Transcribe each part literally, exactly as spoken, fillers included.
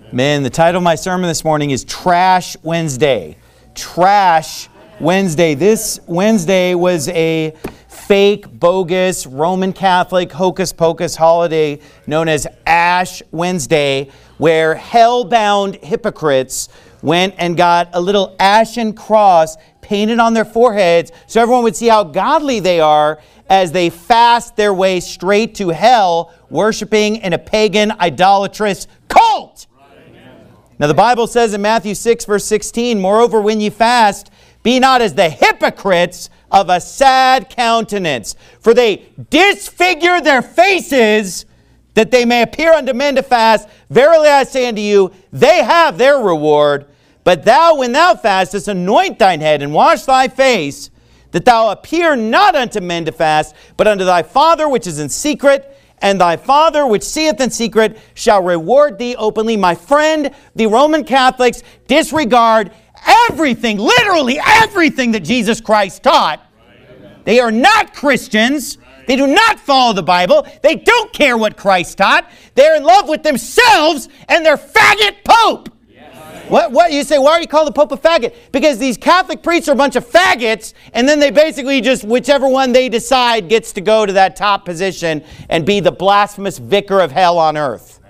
Man, the title of my sermon this morning is Trash Wednesday. Trash Wednesday. This Wednesday was a fake, bogus, Roman Catholic hocus pocus holiday known as Ash Wednesday, where hell-bound hypocrites went and got a little ashen cross painted on their foreheads so everyone would see how godly they are as they fast their way straight to hell, worshiping in a pagan, idolatrous cult. Now the Bible says in Matthew six, verse sixteen, "Moreover, when ye fast, be not as the hypocrites of a sad countenance, for they disfigure their faces, that they may appear unto men to fast. Verily I say unto you, they have their reward. But thou, when thou fastest, anoint thine head and wash thy face, that thou appear not unto men to fast, but unto thy Father which is in secret, and thy Father which seeth in secret shall reward thee openly." My friend, the Roman Catholics disregard everything, literally everything that Jesus Christ taught. They are not Christians. They do not follow the Bible. They don't care what Christ taught. They're in love with themselves and their faggot Pope. What, what you say, why are you called the Pope a faggot? Because these Catholic priests are a bunch of faggots, and then they basically just, whichever one they decide gets to go to that top position and be the blasphemous vicar of hell on earth.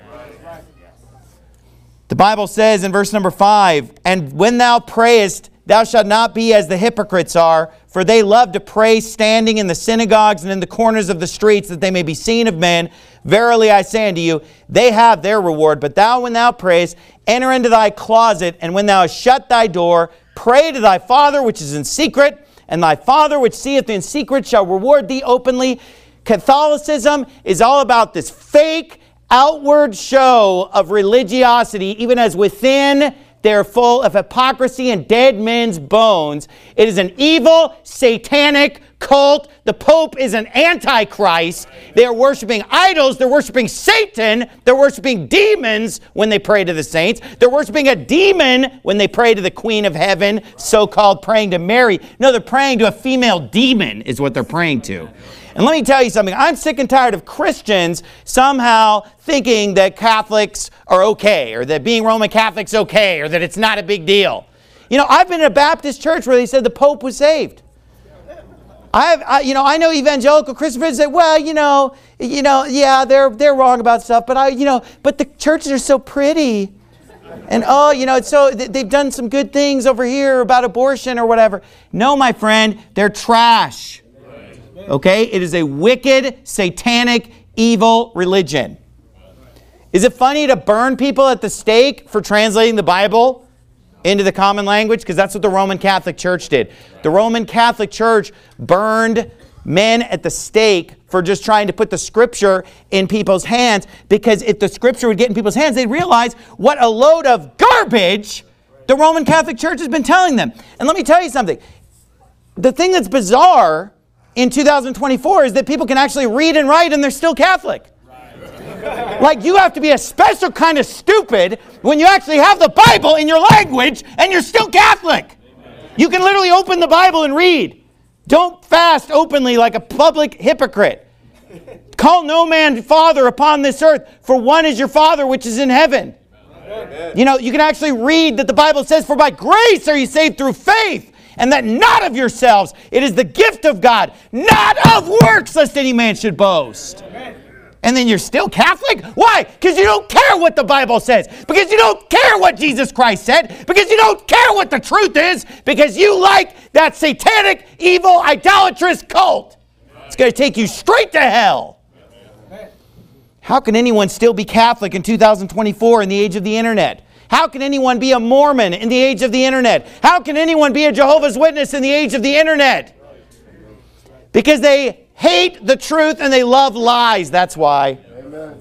The Bible says in verse number five, "And when thou prayest, thou shalt not be as the hypocrites are, for they love to pray standing in the synagogues and in the corners of the streets, that they may be seen of men. Verily I say unto you, they have their reward. But thou, when thou prayest, enter into thy closet, and when thou hast shut thy door, pray to thy Father which is in secret, and thy Father which seeth in secret shall reward thee openly." Catholicism is all about this fake, outward show of religiosity, even as within they're full of hypocrisy and dead men's bones. It is an evil, satanic cult. The Pope is an antichrist. They are worshiping idols. They're worshiping Satan. They're worshiping demons when they pray to the saints. They're worshiping a demon when they pray to the Queen of Heaven, so-called praying to Mary. No, they're praying to a female demon is what they're praying to. And let me tell you something. I'm sick and tired of Christians somehow thinking that Catholics are okay, or that being Roman Catholic's okay, or that it's not a big deal. You know, I've been in a Baptist church where they said the Pope was saved. I have, I, you know, I know evangelical Christians say, well, you know, you know, yeah, they're they're wrong about stuff, but I, you know, but the churches are so pretty, and oh, you know, it's so they've done some good things over here about abortion or whatever. No, my friend, they're trash. Okay? It is a wicked, satanic, evil religion. Is it funny to burn people at the stake for translating the Bible into the common language? Because that's what the Roman Catholic Church did. The Roman Catholic Church burned men at the stake for just trying to put the Scripture in people's hands, because if the Scripture would get in people's hands, they'd realize what a load of garbage the Roman Catholic Church has been telling them. And let me tell you something. The thing that's bizarre in two thousand twenty-four is that people can actually read and write and they're still Catholic. Like, you have to be a special kind of stupid when you actually have the Bible in your language and you're still Catholic. You can literally open the Bible and read. Don't fast openly like a public hypocrite. Call no man father upon this earth, for one is your Father which is in heaven. Amen. You know, you can actually read that the Bible says, "For by grace are you saved through faith, and that not of yourselves. It is the gift of God, not of works, lest any man should boast." Amen. And then you're still Catholic? Why? Because you don't care what the Bible says. Because you don't care what Jesus Christ said. Because you don't care what the truth is. Because you like that satanic, evil, idolatrous cult. It's going to take you straight to hell. How can anyone still be Catholic in two thousand twenty-four in the age of the internet? How can anyone be a Mormon in the age of the internet? How can anyone be a Jehovah's Witness in the age of the internet? Because they hate the truth and they love lies. That's why. Amen.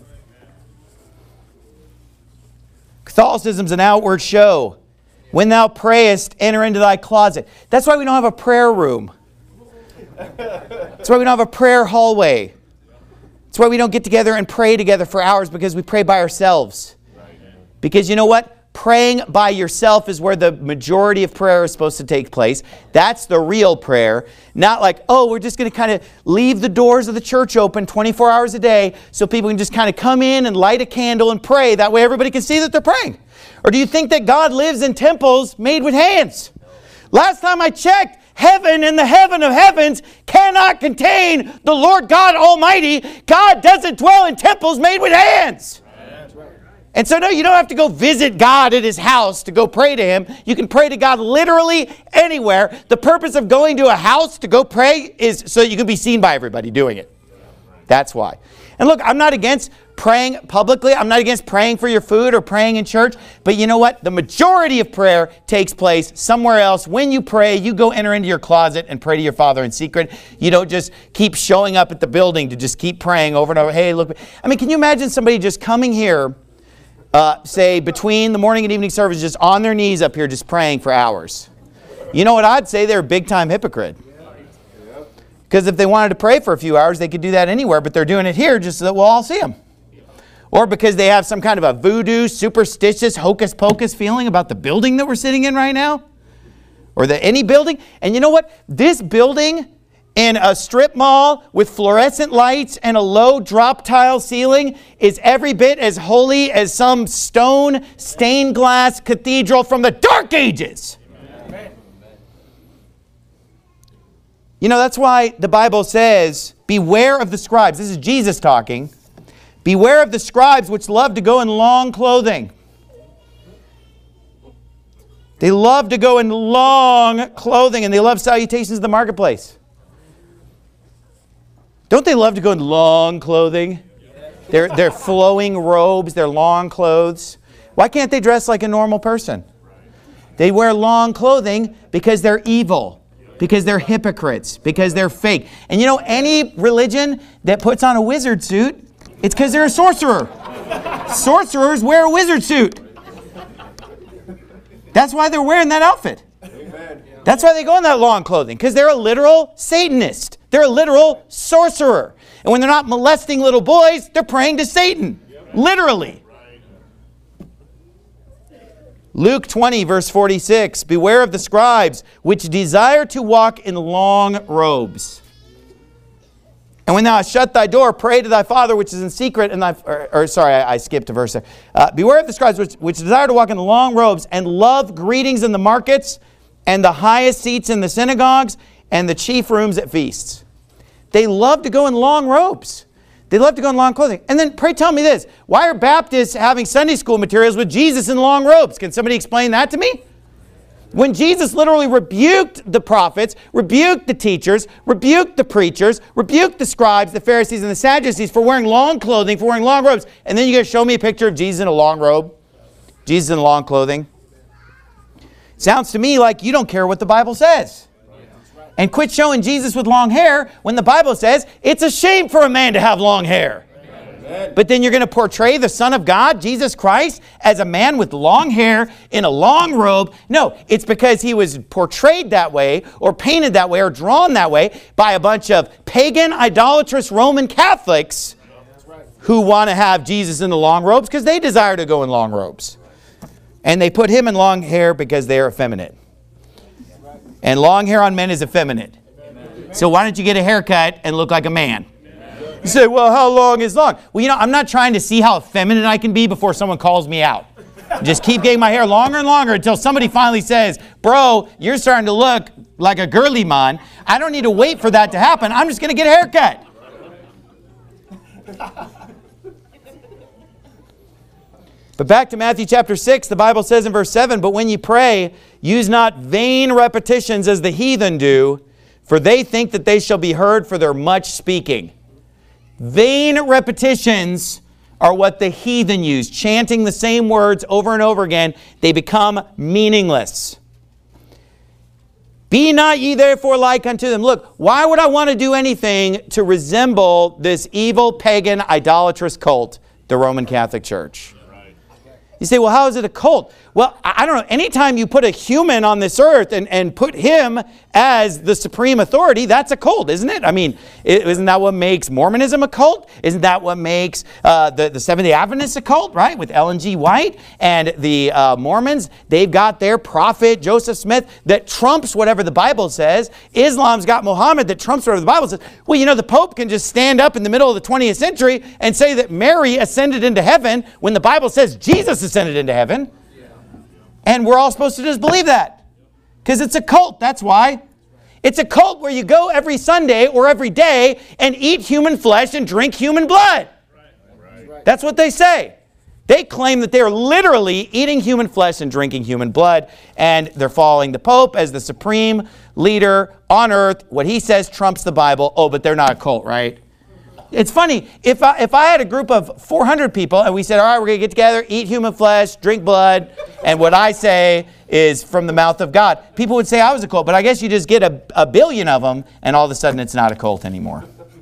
Catholicism's an outward show. "When thou prayest, enter into thy closet." That's why we don't have a prayer room. That's why we don't have a prayer hallway. That's why we don't get together and pray together for hours, because we pray by ourselves. Because you know what? praying by yourself is where the majority of prayer is supposed to take place. That's the real prayer. Not like, oh, we're just going to kind of leave the doors of the church open twenty-four hours a day so people can just kind of come in and light a candle and pray. That way everybody can see that they're praying. Or do you think that God lives in temples made with hands? Last time I checked, heaven and the heaven of heavens cannot contain the Lord God Almighty. God doesn't dwell in temples made with hands. And so no, you don't have to go visit God at His house to go pray to Him. You can pray to God literally anywhere. The purpose of going to a house to go pray is so you can be seen by everybody doing it. That's why. And look, I'm not against praying publicly. I'm not against praying for your food or praying in church. But you know what? The majority of prayer takes place somewhere else. When you pray, you go enter into your closet and pray to your Father in secret. You don't just keep showing up at the building to just keep praying over and over. Hey, look. I mean, can you imagine somebody just coming here, uh, say, between the morning and evening service, just on their knees up here, just praying for hours? You know what I'd say? They're a big-time hypocrite. Because if they wanted to pray for a few hours, they could do that anywhere, but they're doing it here just so that we'll all see them. Or because they have some kind of a voodoo, superstitious, hocus-pocus feeling about the building that we're sitting in right now. Or the any building. And you know what? This building in a strip mall with fluorescent lights and a low drop tile ceiling is every bit as holy as some stone stained glass cathedral from the Dark Ages. Amen. You know, that's why the Bible says, beware of the scribes. This is Jesus talking. Beware of the scribes which love to go in long clothing. They love to go in long clothing and they love salutations in the marketplace. Don't they love to go in long clothing? They're, they're flowing robes, they're long clothes. Why can't they dress like a normal person? They wear long clothing because they're evil. Because they're hypocrites. Because they're fake. And you know, any religion that puts on a wizard suit, it's because they're a sorcerer. Sorcerers wear a wizard suit. That's why they're wearing that outfit. That's why they go in that long clothing. Because they're a literal Satanist. They're a literal sorcerer. And when they're not molesting little boys, they're praying to Satan. Literally. Luke twenty, verse forty-six, beware of the scribes, which desire to walk in long robes. And when thou hast shut thy door, pray to thy Father which is in secret, and thy, or, or sorry, I, I skipped a verse there. Uh, beware of the scribes which, which desire to walk in long robes, and love greetings in the markets, and the highest seats in the synagogues, and the chief rooms at feasts. They love to go in long robes. They love to go in long clothing. And then pray tell me this. Why are Baptists having Sunday school materials with Jesus in long robes? Can somebody explain that to me? When Jesus literally rebuked the prophets, rebuked the teachers, rebuked the preachers, rebuked the scribes, the Pharisees, and the Sadducees for wearing long clothing, for wearing long robes. And then you're going to show me a picture of Jesus in a long robe? Jesus in long clothing? Sounds to me like you don't care what the Bible says. And quit showing Jesus with long hair when the Bible says it's a shame for a man to have long hair. Amen. But then you're going to portray the Son of God, Jesus Christ, as a man with long hair in a long robe. No, it's because he was portrayed that way or painted that way or drawn that way by a bunch of pagan, idolatrous Roman Catholics who want to have Jesus in the long robes because they desire to go in long robes. And they put him in long hair because they are effeminate. And long hair on men is effeminate. Amen. So why don't you get a haircut and look like a man? Amen. You say, well, how long is long? Well, you know, I'm not trying to see how effeminate I can be before someone calls me out. Just keep getting my hair longer and longer until somebody finally says, bro, you're starting to look like a girly man. I don't need to wait for that to happen. I'm just going to get a haircut. But back to Matthew chapter six, the Bible says in verse seven, but when ye pray, use not vain repetitions as the heathen do, for they think that they shall be heard for their much speaking. Vain repetitions are what the heathen use, chanting the same words over and over again. They become meaningless. Be not ye therefore like unto them. Look, why would I want to do anything to resemble this evil, pagan, idolatrous cult, the Roman Catholic Church? You say, well, how is it a cult? Well, I don't know. Anytime you put a human on this earth and, and put him as the supreme authority, that's a cult, isn't it? I mean, isn't that what makes Mormonism a cult? Isn't that what makes uh, the, the Seventh-day Adventists a cult, right? With Ellen G. White and the uh, Mormons, they've got their prophet, Joseph Smith, that trumps whatever the Bible says. Islam's got Muhammad that trumps whatever the Bible says. Well, you know, the Pope can just stand up in the middle of the twentieth century and say that Mary ascended into heaven when the Bible says Jesus ascended into heaven. And we're all supposed to just believe that. Because it's a cult, that's why. It's a cult where you go every Sunday or every day and eat human flesh and drink human blood. Right. Right. That's what they say. They claim that they're literally eating human flesh and drinking human blood, and they're following the Pope as the supreme leader on earth. What he says trumps the Bible. Oh, but they're not a cult, right? It's funny, if I, if I had a group of four hundred people and we said, all right, we're going to get together, eat human flesh, drink blood, and what I say is from the mouth of God, people would say I was a cult. But I guess you just get a, a billion of them and all of a sudden it's not a cult anymore.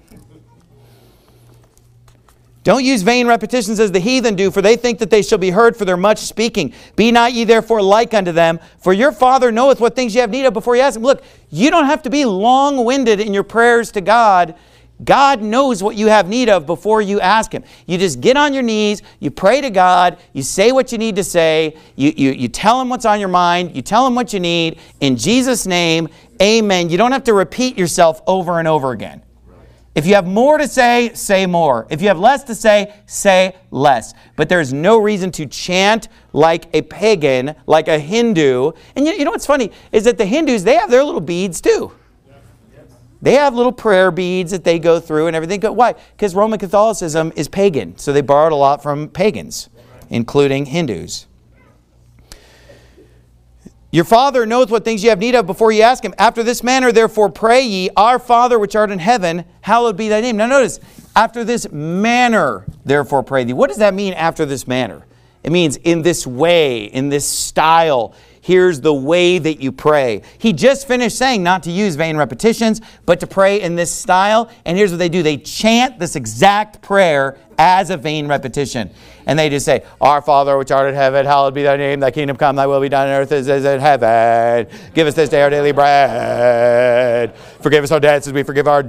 Don't use vain repetitions as the heathen do, for they think that they shall be heard for their much speaking. Be not ye therefore like unto them, for your Father knoweth what things ye have need of before ye ask him. Look, you don't have to be long-winded in your prayers to God. God knows what you have need of before you ask him. You just get on your knees, you pray to God, you say what you need to say, you, you, you tell him what's on your mind, you tell him what you need. In Jesus' name, amen. You don't have to repeat yourself over and over again. If you have more to say, say more. If you have less to say, say less. But there's no reason to chant like a pagan, like a Hindu. And you, you know what's funny is that the Hindus, they have their little beads too. They have little prayer beads that they go through and everything. Why? Because Roman Catholicism is pagan. So they borrowed a lot from pagans, including Hindus. Your Father knoweth what things ye have need of before ye ask him. After this manner, therefore, pray ye, Our Father which art in heaven, hallowed be thy name. Now notice, after this manner, therefore, pray thee. What does that mean, after this manner? It means in this way, in this style. Here's the way that you pray. He just finished saying not to use vain repetitions, but to pray in this style. And here's what they do. They chant this exact prayer as a vain repetition. And they just say, Our Father which art in heaven, hallowed be thy name. Thy kingdom come, thy will be done on earth as is in heaven. Give us this day our daily bread. Forgive us our debts as we forgive our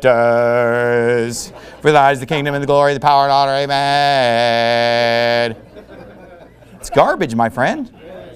debtors. For thine is the kingdom and the glory, the power and honor. Amen. It's garbage, my friend.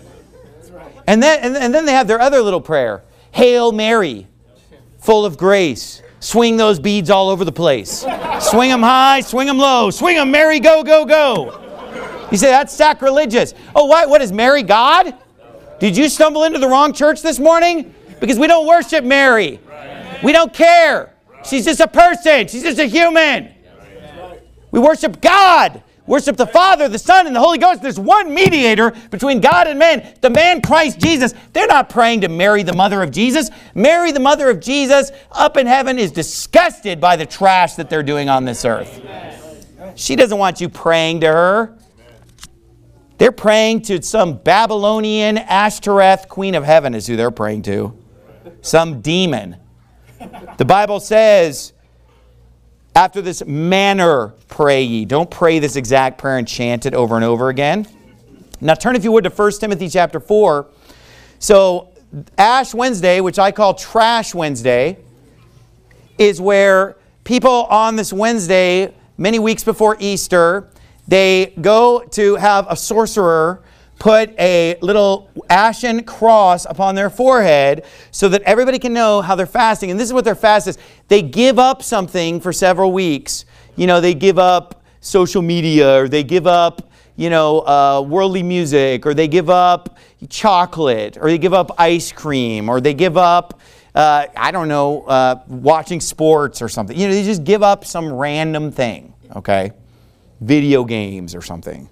And then, and, and then they have their other little prayer. Hail Mary, full of grace. Swing those beads all over the place. Swing them high, swing them low. Swing them, Mary, go, go, go. You say, that's sacrilegious. Oh, what, what is Mary, God? Did you stumble into the wrong church this morning? Because we don't worship Mary. We don't care. She's just a person. She's just a human. We worship God. Worship the Father, the Son, and the Holy Ghost. There's one mediator between God and man, the man Christ Jesus. They're not praying to Mary, the mother of Jesus. Mary, the mother of Jesus, up in heaven, is disgusted by the trash that they're doing on this earth. She doesn't want you praying to her. They're praying to some Babylonian Ashtoreth, Queen of Heaven is who they're praying to. Some demon. The Bible says, after this manner pray ye. Don't pray this exact prayer and chant it over and over again. Now turn, if you would, to First Timothy chapter four. So Ash Wednesday, which I call Trash Wednesday, is where people on this Wednesday, many weeks before Easter, they go to have a sorcerer put a little ashen cross upon their forehead so that everybody can know how they're fasting. And this is what their fast is. They give up something for several weeks. You know, they give up social media, or they give up, you know, uh, worldly music, or they give up chocolate, or they give up ice cream, or they give up, uh, I don't know, uh, watching sports or something. You know, they just give up some random thing, okay? Video games or something.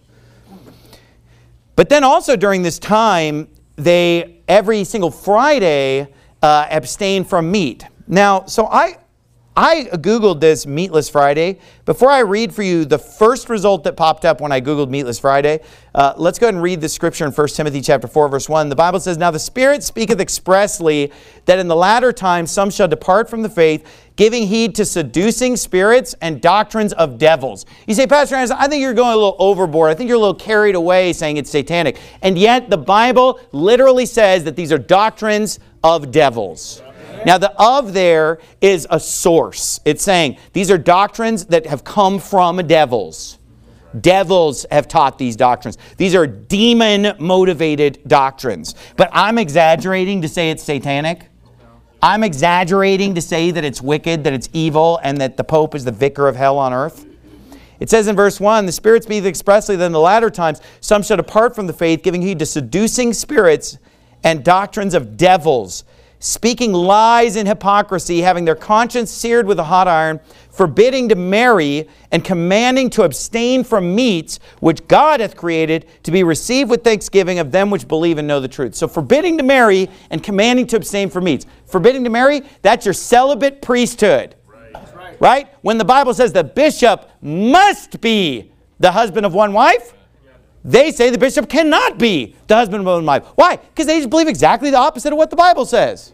But then also during this time, they, every single Friday, uh, abstain from meat. Now, so I, I Googled this Meatless Friday. Before I read for you the first result that popped up when I Googled Meatless Friday, uh, let's go ahead and read the scripture in First Timothy chapter four, verse one. The Bible says, "Now the Spirit speaketh expressly that in the latter times some shall depart from the faith, giving heed to seducing spirits and doctrines of devils." You say, "Pastor Anderson, I think you're going a little overboard. I think you're a little carried away saying it's satanic." And yet the Bible literally says that these are doctrines of devils. Now the "of" there is a source. It's saying these are doctrines that have come from devils. Devils have taught these doctrines. These are demon-motivated doctrines. But I'm exaggerating to say it's satanic. I'm exaggerating to say that it's wicked, that it's evil, and that the Pope is the vicar of hell on earth. It says in verse one, "The Spirit speaketh expressly that in the latter times some shall depart from the faith, giving heed to seducing spirits and doctrines of devils, speaking lies and hypocrisy, having their conscience seared with a hot iron, forbidding to marry, and commanding to abstain from meats which God hath created to be received with thanksgiving of them which believe and know the truth." So forbidding to marry and commanding to abstain from meats. Forbidding to marry, that's your celibate priesthood. Right? Right? When the Bible says the bishop must be the husband of one wife, they say the bishop cannot be the husband of one wife. Why? Because they just believe exactly the opposite of what the Bible says.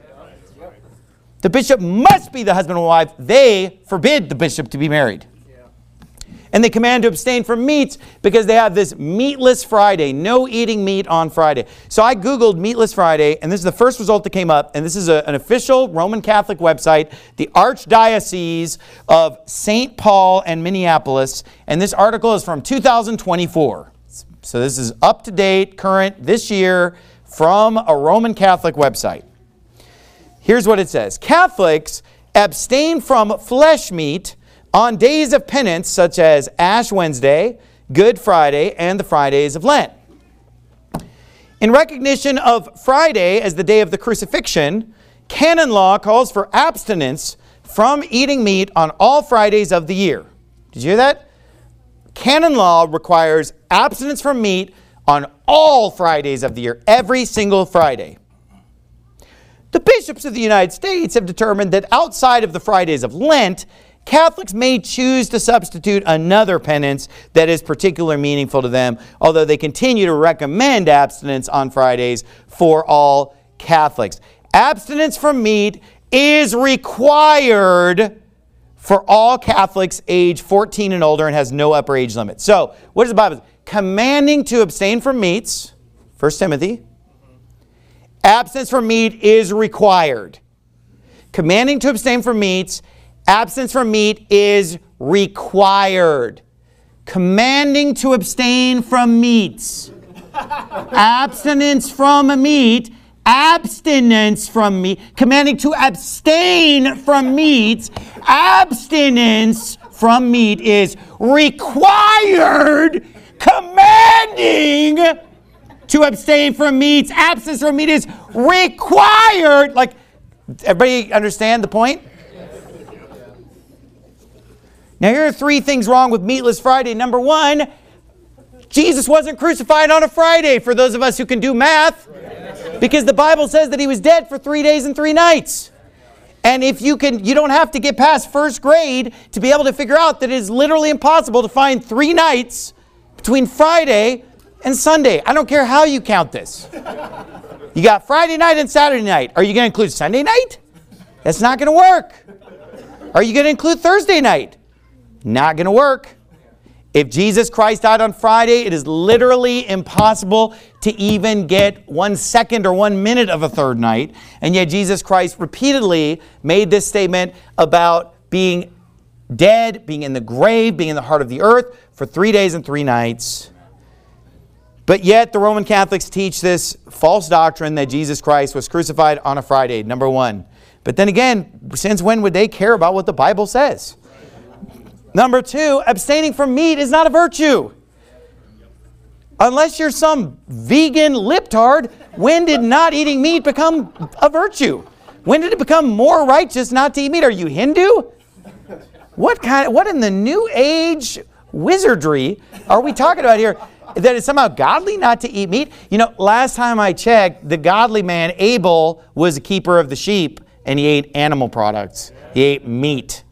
The bishop must be the husband of one wife. They forbid the bishop to be married. And they command to abstain from meats because they have this Meatless Friday, no eating meat on Friday. So I Googled Meatless Friday, and this is the first result that came up, and this is a, an official Roman Catholic website, the Archdiocese of Saint Paul and Minneapolis, and this article is from two thousand twenty-four. So this is up to date, current, this year, from a Roman Catholic website. Here's what it says. "Catholics abstain from flesh meat on days of penance such as Ash Wednesday, Good Friday, and the Fridays of Lent. In recognition of Friday as the day of the crucifixion, canon law calls for abstinence from eating meat on all Fridays of the year." Did you hear that? Canon law requires abstinence from meat on all Fridays of the year, every single Friday. The bishops of the United States have determined that outside of the Fridays of Lent, Catholics may choose to substitute another penance that is particularly meaningful to them, although they continue to recommend abstinence on Fridays for all Catholics. Abstinence from meat is required for all Catholics age fourteen and older and has no upper age limit. So, what does the Bible say? Commanding to abstain from meats, First Timothy. Abstinence from meat is required. Commanding to abstain from meats, abstinence from meat is required. Commanding to abstain from meats. Abstinence from meat. Abstinence from meat. Commanding to abstain from meats. Abstinence from meat is required. Commanding to abstain from meats. Abstinence from meat is required. Like, everybody understand the point? Now, here are three things wrong with Meatless Friday. Number one, Jesus wasn't crucified on a Friday, for those of us who can do math, because the Bible says that he was dead for three days and three nights. And if you can, you don't have to get past first grade to be able to figure out that it is literally impossible to find three nights between Friday and Sunday. I don't care how you count this. You got Friday night and Saturday night. Are you going to include Sunday night? That's not going to work. Are you going to include Thursday night? Not going to work. If Jesus Christ died on Friday, it is literally impossible to even get one second or one minute of a third night. And yet Jesus Christ repeatedly made this statement about being dead, being in the grave, being in the heart of the earth for three days and three nights. But yet the Roman Catholics teach this false doctrine that Jesus Christ was crucified on a Friday, number one. But then again, since when would they care about what the Bible says? Number two, abstaining from meat is not a virtue. Unless you're some vegan liptard, when did not eating meat become a virtue? When did it become more righteous not to eat meat? Are you Hindu? What kind? What in the New Age wizardry are we talking about here? That it's somehow godly not to eat meat? You know, last time I checked, the godly man Abel was a keeper of the sheep, and he ate animal products. He ate meat.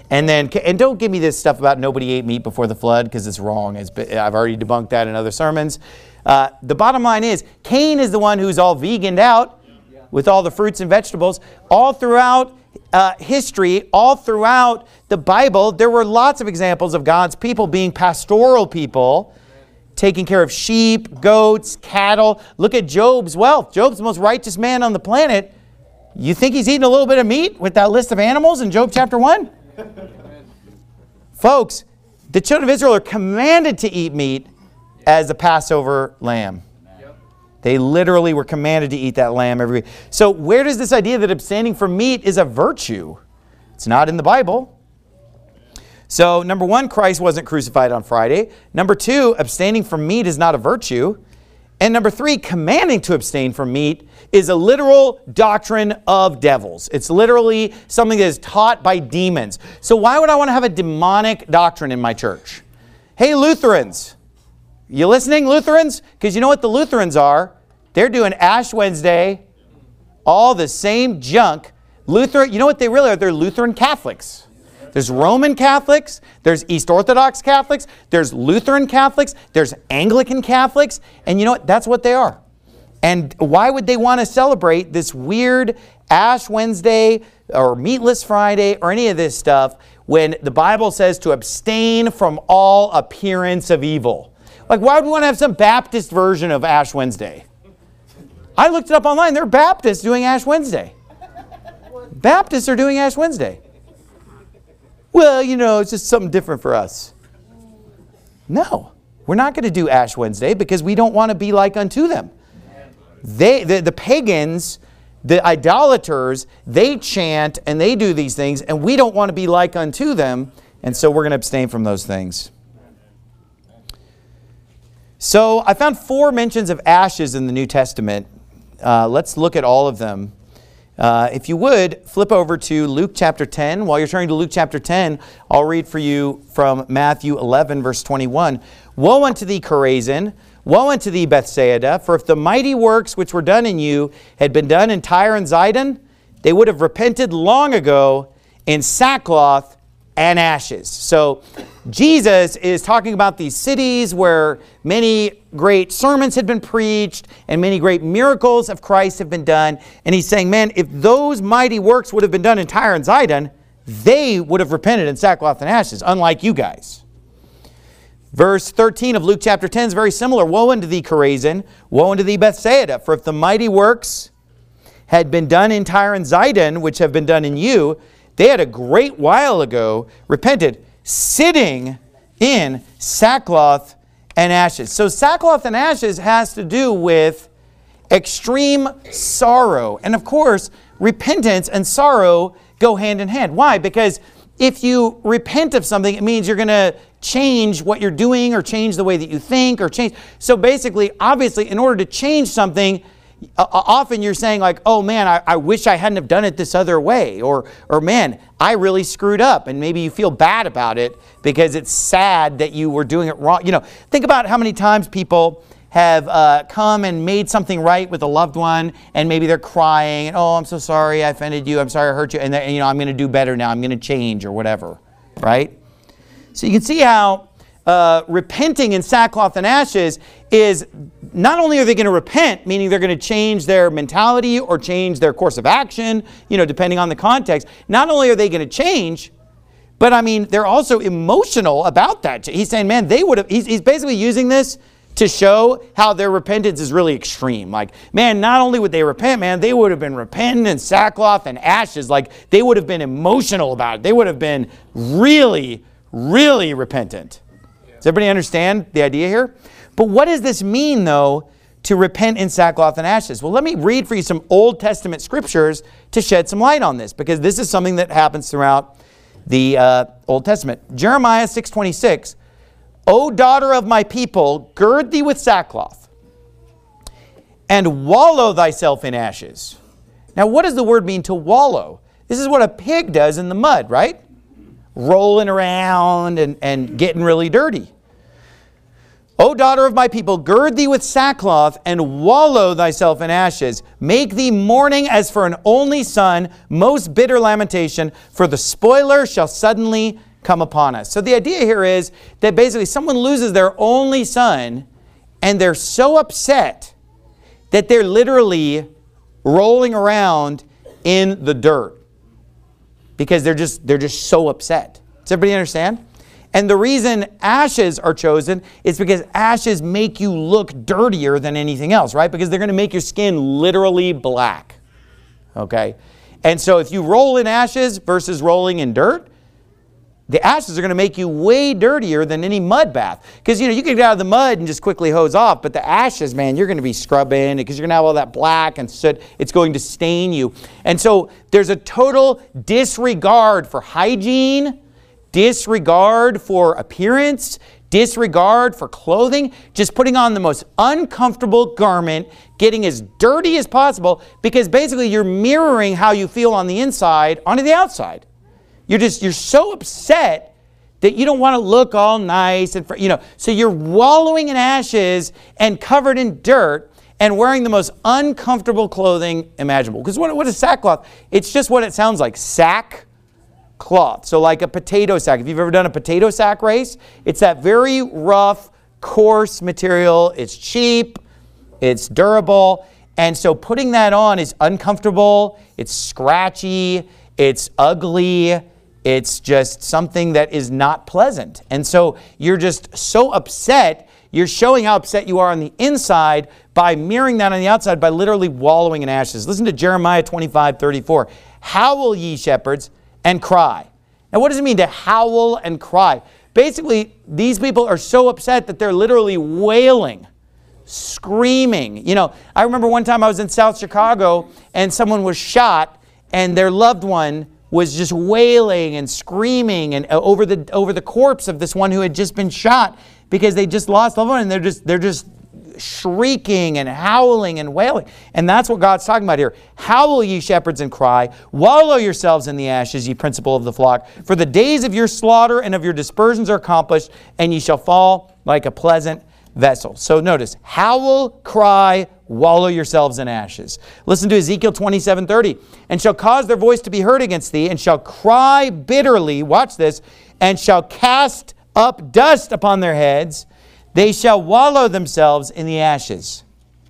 And then, and don't give me this stuff about nobody ate meat before the flood, because it's wrong. It's, I've already debunked that in other sermons. Uh, the bottom line is, Cain is the one who's all veganed out with all the fruits and vegetables. All throughout uh, history, all throughout the Bible, there were lots of examples of God's people being pastoral people, taking care of sheep, goats, cattle. Look at Job's wealth. Job's the most righteous man on the planet. You think he's eating a little bit of meat with that list of animals in Job chapter one? Folks, the children of Israel are commanded to eat meat as the Passover lamb. They literally were commanded to eat that lamb every week. So where does this idea that abstaining from meat is a virtue? It's not in the Bible. So number one, Christ wasn't crucified on Friday. Number two, abstaining from meat is not a virtue. And number three, commanding to abstain from meat is a literal doctrine of devils. It's literally something that is taught by demons. So why would I want to have a demonic doctrine in my church? Hey, Lutherans, you listening, Lutherans? Because you know what the Lutherans are? They're doing Ash Wednesday, all the same junk. Luther, you know what they really are? They're Lutheran Catholics. There's Roman Catholics, there's East Orthodox Catholics, there's Lutheran Catholics, there's Anglican Catholics, and you know what? That's what they are. And why would they want to celebrate this weird Ash Wednesday or Meatless Friday or any of this stuff when the Bible says to abstain from all appearance of evil? Like, why would we want to have some Baptist version of Ash Wednesday? I looked it up online. There are Baptists doing Ash Wednesday. Baptists are doing Ash Wednesday. Well, you know, it's just something different for us. No, we're not going to do Ash Wednesday because we don't want to be like unto them. They, the, the pagans, the idolaters, they chant and they do these things, and we don't want to be like unto them, and so we're going to abstain from those things. So I found four mentions of ashes in the New Testament. Uh, let's look at all of them. Uh, if you would, flip over to Luke chapter ten. While you're turning to Luke chapter ten, I'll read for you from Matthew eleven, verse twenty-one. Woe unto thee, Chorazin! Woe unto thee, Bethsaida! For if the mighty works which were done in you had been done in Tyre and Zidon, they would have repented long ago in sackcloth and ashes. So Jesus is talking about these cities where many great sermons had been preached and many great miracles of Christ have been done. And he's saying, man, if those mighty works would have been done in Tyre and Zidon, they would have repented in sackcloth and ashes, unlike you guys. Verse thirteen of Luke chapter ten is very similar. Woe unto thee, Chorazin! Woe unto thee, Bethsaida! For if the mighty works had been done in Tyre and Zidon, which have been done in you, they had a great while ago repented, sitting in sackcloth and ashes. So sackcloth and ashes has to do with extreme sorrow. And of course, repentance and sorrow go hand in hand. Why? Because if you repent of something, it means you're going to change what you're doing or change the way that you think or change. So basically, obviously, in order to change something, Uh, often you're saying like, oh man, I, I wish I hadn't have done it this other way. Or, or man, I really screwed up. And maybe you feel bad about it because it's sad that you were doing it wrong. You know, think about how many times people have uh, come and made something right with a loved one, and maybe they're crying, and, oh, I'm so sorry I offended you. I'm sorry I hurt you. And, and you know, I'm going to do better now. I'm going to change or whatever, right? So you can see how Uh, repenting in sackcloth and ashes is not only are they going to repent, meaning they're going to change their mentality or change their course of action, you know, depending on the context. Not only are they going to change, but I mean, they're also emotional about that. He's saying, man, they would have, he's, he's basically using this to show how their repentance is really extreme. Like, man, not only would they repent, man, they would have been repentant in sackcloth and ashes. Like, they would have been emotional about it. They would have been really, really repentant. Does everybody understand the idea here? But what does this mean, though, to repent in sackcloth and ashes? Well, let me read for you some Old Testament scriptures to shed some light on this, because this is something that happens throughout the uh, Old Testament. Jeremiah six twenty-six, O daughter of my people, gird thee with sackcloth, and wallow thyself in ashes. Now, what does the word mean to wallow? This is what a pig does in the mud, right? Rolling around and, and getting really dirty. O daughter of my people, gird thee with sackcloth and wallow thyself in ashes. Make thee mourning as for an only son, most bitter lamentation, for the spoiler shall suddenly come upon us. So the idea here is that basically someone loses their only son and they're so upset that they're literally rolling around in the dirt because they're just, they're just so upset. Does everybody understand? And the reason ashes are chosen is because ashes make you look dirtier than anything else, right? Because they're going to make your skin literally black, okay? And so if you roll in ashes versus rolling in dirt, the ashes are going to make you way dirtier than any mud bath. Because, you know, you can get out of the mud and just quickly hose off, but the ashes, man, you're going to be scrubbing because you're going to have all that black and soot. It's going to stain you. And so there's a total disregard for hygiene, disregard for appearance, disregard for clothing, just putting on the most uncomfortable garment, getting as dirty as possible, because basically you're mirroring how you feel on the inside onto the outside. You're just, you're so upset that you don't want to look all nice and, you know, so you're wallowing in ashes and covered in dirt and wearing the most uncomfortable clothing imaginable. Because what, what is sackcloth? It's just what it sounds like, sack cloth. So like a potato sack. If you've ever done a potato sack race, it's that very rough, coarse material. It's cheap, it's durable, and so putting that on is uncomfortable, it's scratchy, it's ugly, it's just something that is not pleasant. And so you're just so upset, you're showing how upset you are on the inside by mirroring that on the outside by literally wallowing in ashes. Listen to Jeremiah twenty-five thirty-four. Howl ye shepherds and cry. Now what does it mean to howl and cry? Basically, these people are so upset that they're literally wailing, screaming. You know, I remember one time I was in South Chicago and someone was shot and their loved one was just wailing and screaming and over the over the corpse of this one who had just been shot because they just lost a loved one, and they're just they're just shrieking and howling and wailing. And that's what God's talking about here. Howl ye shepherds and cry, wallow yourselves in the ashes, ye principal of the flock, for the days of your slaughter and of your dispersions are accomplished, and ye shall fall like a pleasant vessel. So notice, howl, cry, wallow yourselves in ashes. Listen to Ezekiel twenty-seven thirty. And shall cause their voice to be heard against thee, and shall cry bitterly, watch this, and shall cast up dust upon their heads. They shall wallow themselves in the ashes.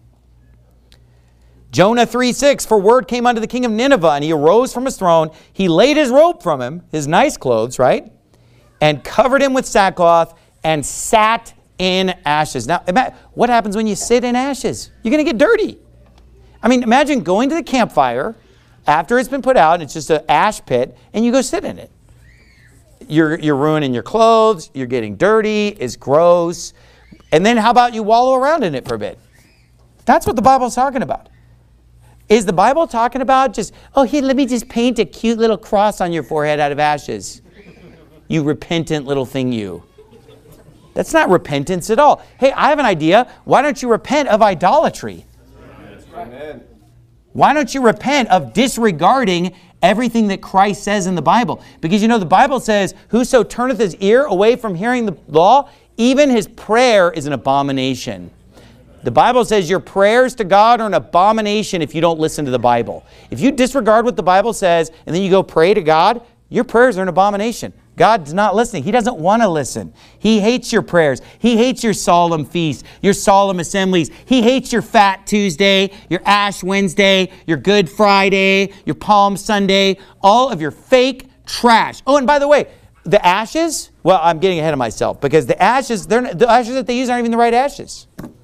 Jonah three six, for word came unto the king of Nineveh, and he arose from his throne. He laid his robe from him, his nice clothes, right? And covered him with sackcloth, and sat in ashes. Now, what happens when you sit in ashes? You're going to get dirty. I mean, imagine going to the campfire after it's been put out, and it's just an ash pit, and you go sit in it. You're, you're ruining your clothes, you're getting dirty, it's gross. And then how about you wallow around in it for a bit? That's what the Bible's talking about. Is the Bible talking about just, oh, here, let me just paint a cute little cross on your forehead out of ashes? You repentant little thing, you. That's not repentance at all. Hey, I have an idea. Why don't you repent of idolatry? Amen. Why don't you repent of disregarding everything that Christ says in the Bible? Because you know the Bible says, whoso turneth his ear away from hearing the law, even his prayer is an abomination. The Bible says your prayers to God are an abomination if you don't listen to the Bible. If you disregard what the Bible says and then you go pray to God, your prayers are an abomination. God's not listening. He doesn't want to listen. He hates your prayers. He hates your solemn feasts, your solemn assemblies. He hates your Fat Tuesday, your Ash Wednesday, your Good Friday, your Palm Sunday, all of your fake trash. Oh, and by the way, the ashes, well, I'm getting ahead of myself because the ashes, they're, the ashes that they use aren't even the right ashes.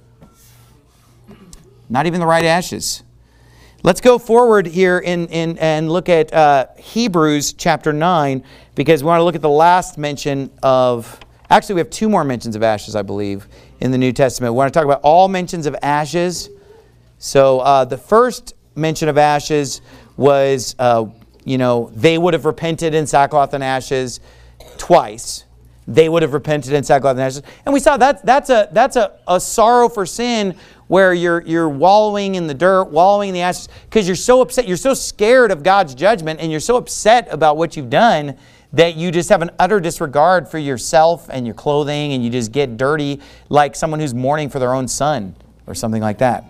Not even the right ashes. Let's go forward here in, in, and look at uh, Hebrews chapter nine, because we want to look at the last mention of, actually we have two more mentions of ashes, I believe, in the New Testament. We want to talk about all mentions of ashes. So uh, the first mention of ashes was, uh, you know, they would have repented in sackcloth and ashes twice. They would have repented in sackcloth and ashes. And we saw that that's a that's a, a sorrow for sin where you're you're wallowing in the dirt, wallowing in the ashes, because you're so upset, you're so scared of God's judgment, and you're so upset about what you've done that you just have an utter disregard for yourself and your clothing, and you just get dirty like someone who's mourning for their own son or something like that.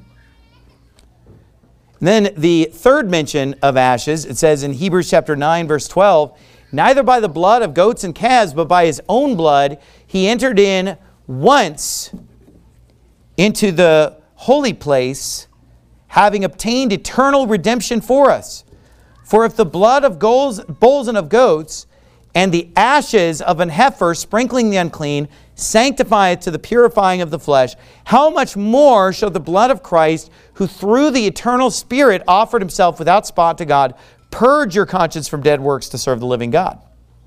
And then the third mention of ashes, it says in Hebrews chapter nine, verse twelve, neither by the blood of goats and calves, but by his own blood, he entered in once into the holy place, having obtained eternal redemption for us. For if the blood of bulls, bulls and of goats and the ashes of an heifer sprinkling the unclean sanctify it to the purifying of the flesh, how much more shall the blood of Christ, who through the eternal Spirit offered himself without spot to God, purge your conscience from dead works to serve the living God?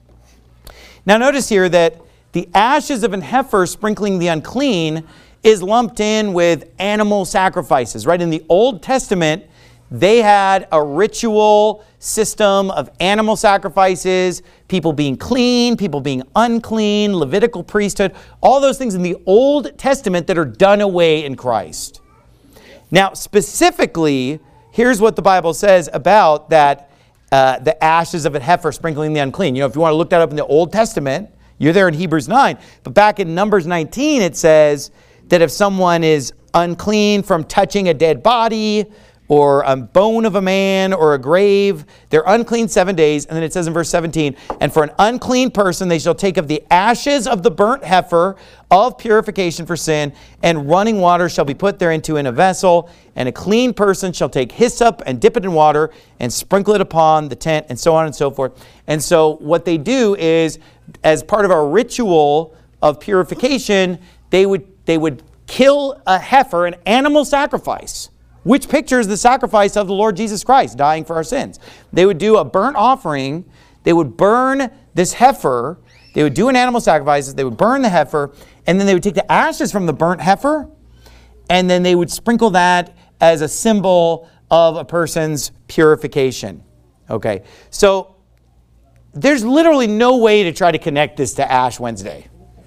Now notice here that the ashes of an heifer sprinkling the unclean is lumped in with animal sacrifices, right? In the Old Testament, they had a ritual system of animal sacrifices, people being clean, people being unclean, Levitical priesthood, all those things in the Old Testament that are done away in Christ. Now, specifically, here's what the Bible says about that, uh, the ashes of a heifer sprinkling the unclean. You know, if you want to look that up in the Old Testament, you're there in Hebrews nine. But back in Numbers nineteen, it says that if someone is unclean from touching a dead body, or a bone of a man, or a grave, they're unclean seven days. And then it says in verse seventeen, and for an unclean person they shall take of the ashes of the burnt heifer of purification for sin, and running water shall be put thereinto in a vessel, and a clean person shall take hyssop and dip it in water, and sprinkle it upon the tent, and so on and so forth. And so what they do is, as part of our ritual of purification, they would, they would kill a heifer, an animal sacrifice, which pictures the sacrifice of the Lord Jesus Christ dying for our sins. They would do a burnt offering. They would burn this heifer. They would do an animal sacrifice. They would burn the heifer. And then they would take the ashes from the burnt heifer. And then they would sprinkle that as a symbol of a person's purification. Okay. So there's literally no way to try to connect this to Ash Wednesday.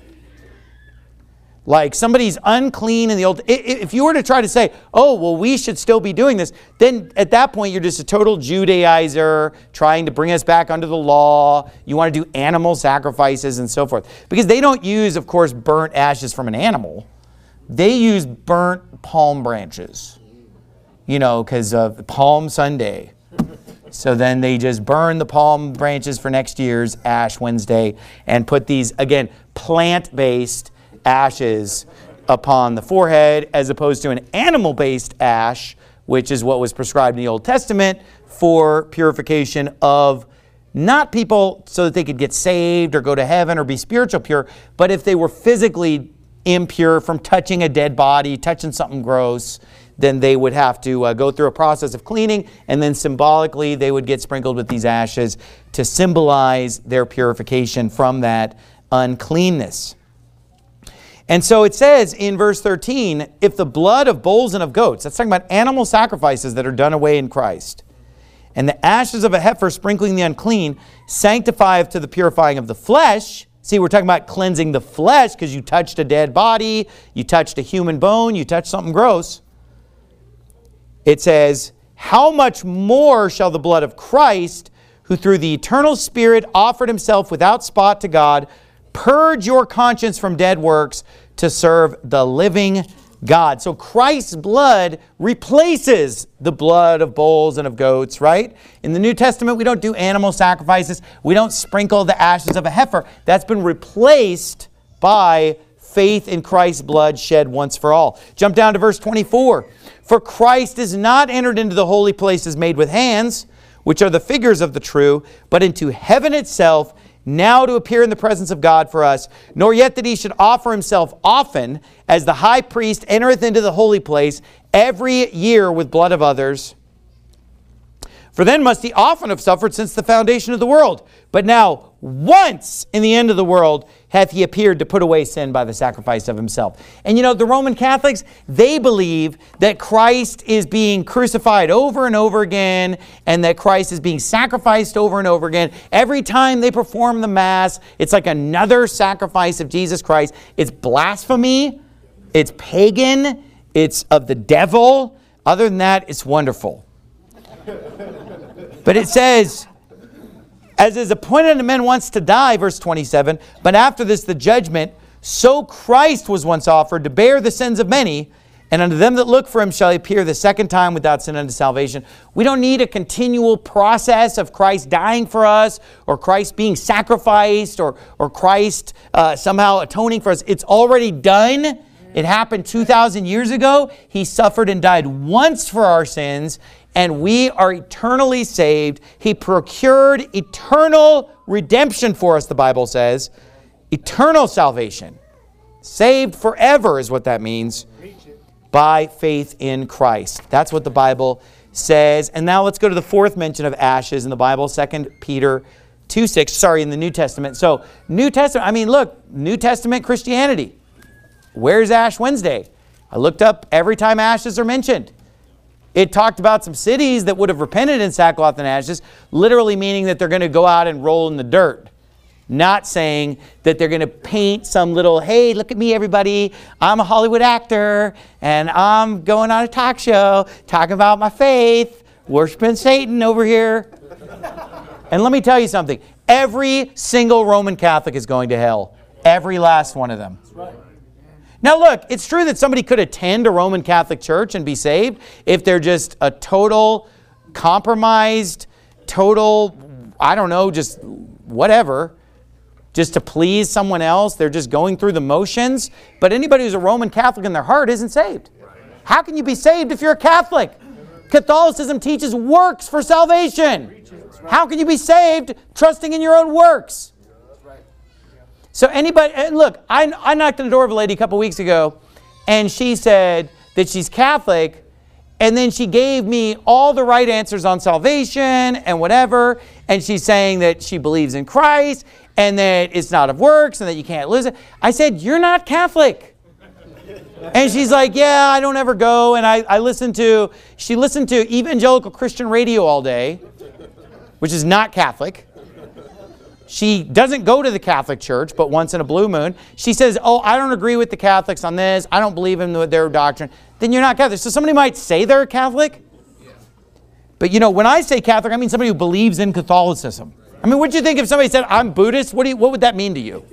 Like somebody's unclean in the old... If you were to try to say, oh, well, we should still be doing this, then at that point you're just a total Judaizer trying to bring us back under the law. You want to do animal sacrifices and so forth. Because they don't use, of course, burnt ashes from an animal. They use burnt palm branches. You know, because of Palm Sunday. So then they just burn the palm branches for next year's Ash Wednesday and put these, again, plant-based ashes upon the forehead, as opposed to an animal-based ash, which is what was prescribed in the Old Testament for purification of not people so that they could get saved or go to heaven or be spiritual pure, but if they were physically impure from touching a dead body, touching something gross, then they would have to uh, go through a process of cleaning, and then symbolically they would get sprinkled with these ashes to symbolize their purification from that uncleanness. And so it says in verse thirteen, if the blood of bulls and of goats, that's talking about animal sacrifices that are done away in Christ, and the ashes of a heifer sprinkling the unclean, sanctifieth to the purifying of the flesh. See, we're talking about cleansing the flesh because you touched a dead body, you touched a human bone, you touched something gross. It says, how much more shall the blood of Christ, who through the eternal Spirit offered himself without spot to God, purge your conscience from dead works to serve the living God. So Christ's blood replaces the blood of bulls and of goats, right? In the New Testament, we don't do animal sacrifices. We don't sprinkle the ashes of a heifer. That's been replaced by faith in Christ's blood shed once for all. Jump down to verse twenty-four. For Christ is not entered into the holy places made with hands, which are the figures of the true, but into heaven itself, now to appear in the presence of God for us, nor yet that he should offer himself often, as the high priest entereth into the holy place every year with blood of others. For then must he often have suffered since the foundation of the world. But now, once in the end of the world, hath he appeared to put away sin by the sacrifice of himself. And you know, the Roman Catholics, they believe that Christ is being crucified over and over again, and that Christ is being sacrificed over and over again. Every time they perform the Mass, it's like another sacrifice of Jesus Christ. It's blasphemy, it's pagan, it's of the devil. Other than that, it's wonderful. But it says, As is appointed unto men once to die, verse twenty-seven, but after this the judgment, so Christ was once offered to bear the sins of many, and unto them that look for him shall he appear the second time without sin unto salvation. We don't need a continual process of Christ dying for us, or Christ being sacrificed, or, or Christ uh, somehow atoning for us. It's already done. It happened two thousand years ago. He suffered and died once for our sins, and we are eternally saved. He procured eternal redemption for us, the Bible says. Eternal salvation. Saved forever is what that means. By faith in Christ. That's what the Bible says. And now let's go to the fourth mention of ashes in the Bible, Second Peter two six. Sorry, in the New Testament. So, New Testament, I mean, look, New Testament Christianity. Where's Ash Wednesday? I looked up every time ashes are mentioned. It talked about some cities that would have repented in sackcloth and ashes, literally meaning that they're going to go out and roll in the dirt. Not saying that they're going to paint some little, hey, look at me, everybody. I'm a Hollywood actor, and I'm going on a talk show talking about my faith, worshiping Satan over here. And let me tell you something. Every single Roman Catholic is going to hell. Every last one of them. That's right. Now look, it's true that somebody could attend a Roman Catholic church and be saved if they're just a total compromised, total, I don't know, just whatever, just to please someone else. They're just going through the motions. But anybody who's a Roman Catholic in their heart isn't saved. How can you be saved if you're a Catholic? Catholicism teaches works for salvation. How can you be saved trusting in your own works? So anybody, and look, I, I knocked on the door of a lady a couple weeks ago, and she said that she's Catholic, and then she gave me all the right answers on salvation and whatever, and she's saying that she believes in Christ, and that it's not of works, and that you can't lose it. I said, you're not Catholic. And she's like, yeah, I don't ever go, and I, I listen to, she listened to evangelical Christian radio all day, which is not Catholic. She doesn't go to the Catholic Church, but once in a blue moon. She says, oh, I don't agree with the Catholics on this. I don't believe in their doctrine. Then you're not Catholic. So somebody might say they're a Catholic. But, you know, when I say Catholic, I mean somebody who believes in Catholicism. I mean, what'd you think if somebody said, I'm Buddhist? What, do you, what would that mean to you?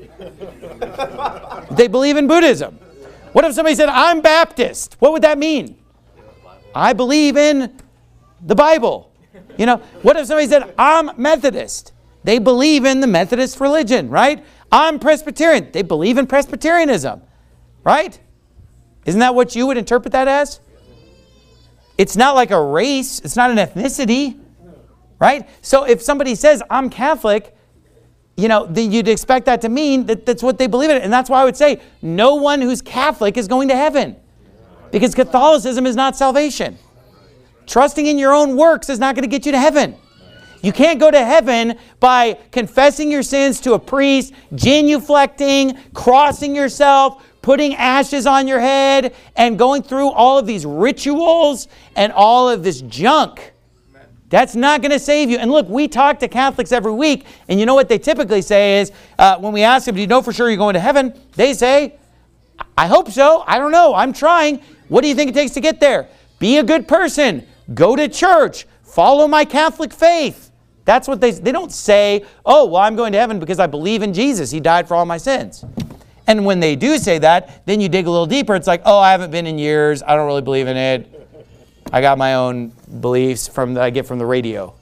They believe in Buddhism. What if somebody said, I'm Baptist? What would that mean? I believe in the Bible. You know, what if somebody said, I'm Methodist? They believe in the Methodist religion, right? I'm Presbyterian. They believe in Presbyterianism, right? Isn't that what you would interpret that as? It's not like a race. It's not an ethnicity, right? So if somebody says, I'm Catholic, you know, then you'd expect that to mean that that's what they believe in. And that's why I would say no one who's Catholic is going to heaven, because Catholicism is not salvation. Trusting in your own works is not going to get you to heaven. You can't go to heaven by confessing your sins to a priest, genuflecting, crossing yourself, putting ashes on your head, and going through all of these rituals and all of this junk. That's not going to save you. And look, we talk to Catholics every week, and you know what they typically say is, uh, when we ask them, do you know for sure you're going to heaven? They say, I hope so. I don't know. I'm trying. What do you think it takes to get there? Be a good person. Go to church. Follow my Catholic faith. That's what they, they don't say, oh, well, I'm going to heaven because I believe in Jesus. He died for all my sins. And when they do say that, then you dig a little deeper. It's like, oh, I haven't been in years. I don't really believe in it. I got my own beliefs from that I get from the radio.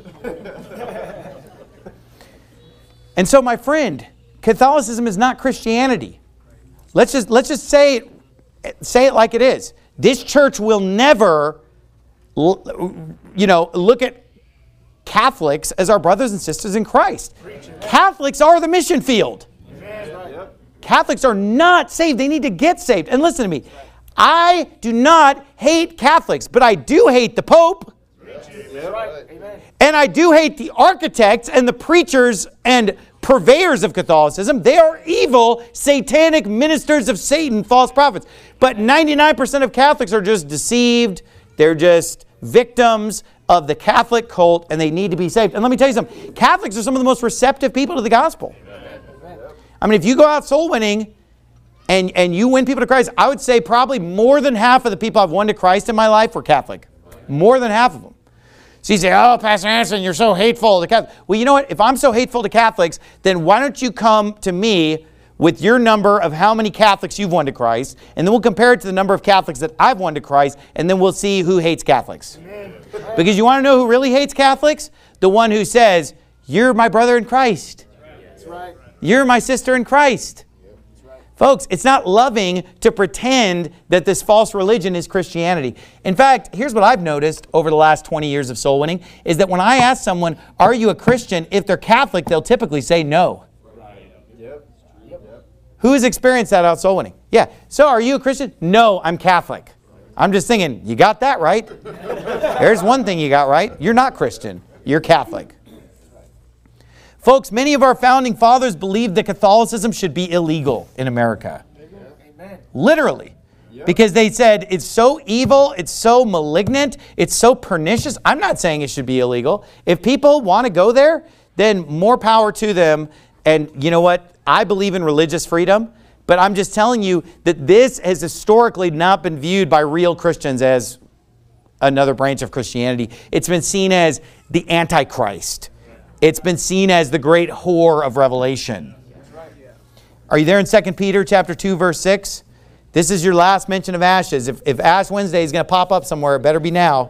And so, my friend, Catholicism is not Christianity. Let's just, let's just say it, say it like it is. This church will never, you know, look at Catholics as our brothers and sisters in Christ. Catholics are the mission field. Amen. Catholics are not saved. They need to get saved. And listen to me. I do not hate Catholics, but I do hate the Pope. And I do hate the architects and the preachers and purveyors of Catholicism. They are evil, satanic ministers of Satan, false prophets. But ninety-nine percent of Catholics are just deceived. They're just victims of the Catholic cult, and they need to be saved. And let me tell you something. Catholics are some of the most receptive people to the gospel. I mean, if you go out soul winning and, and you win people to Christ, I would say probably more than half of the people I've won to Christ in my life were Catholic. More than half of them. So you say, oh, Pastor Anderson, you're so hateful to Catholics. Well, you know what? If I'm so hateful to Catholics, then why don't you come to me with your number of how many Catholics you've won to Christ, and then we'll compare it to the number of Catholics that I've won to Christ, and then we'll see who hates Catholics. Amen. Because you want to know who really hates Catholics? The one who says, you're my brother in Christ. That's right. You're my sister in Christ. That's right. Folks, it's not loving to pretend that this false religion is Christianity. In fact, here's what I've noticed over the last twenty years of soul winning, is that when I ask someone, are you a Christian? If they're Catholic, they'll typically say no. Who has experienced that out soul winning? Yeah. So are you a Christian? No, I'm Catholic. I'm just thinking, you got that right. There's one thing you got right. You're not Christian. You're Catholic. Folks, many of our founding fathers believed that Catholicism should be illegal in America. Amen. Literally. Yep. Because they said it's so evil, it's so malignant, it's so pernicious. I'm not saying it should be illegal. If people want to go there, then more power to them. And you know what? I believe in religious freedom, but I'm just telling you that this has historically not been viewed by real Christians as another branch of Christianity. It's been seen as the Antichrist. It's been seen as the great whore of Revelation. Are you there in Second Peter chapter two, verse six? This is your last mention of ashes. If, if Ash Wednesday is going to pop up somewhere, it better be now.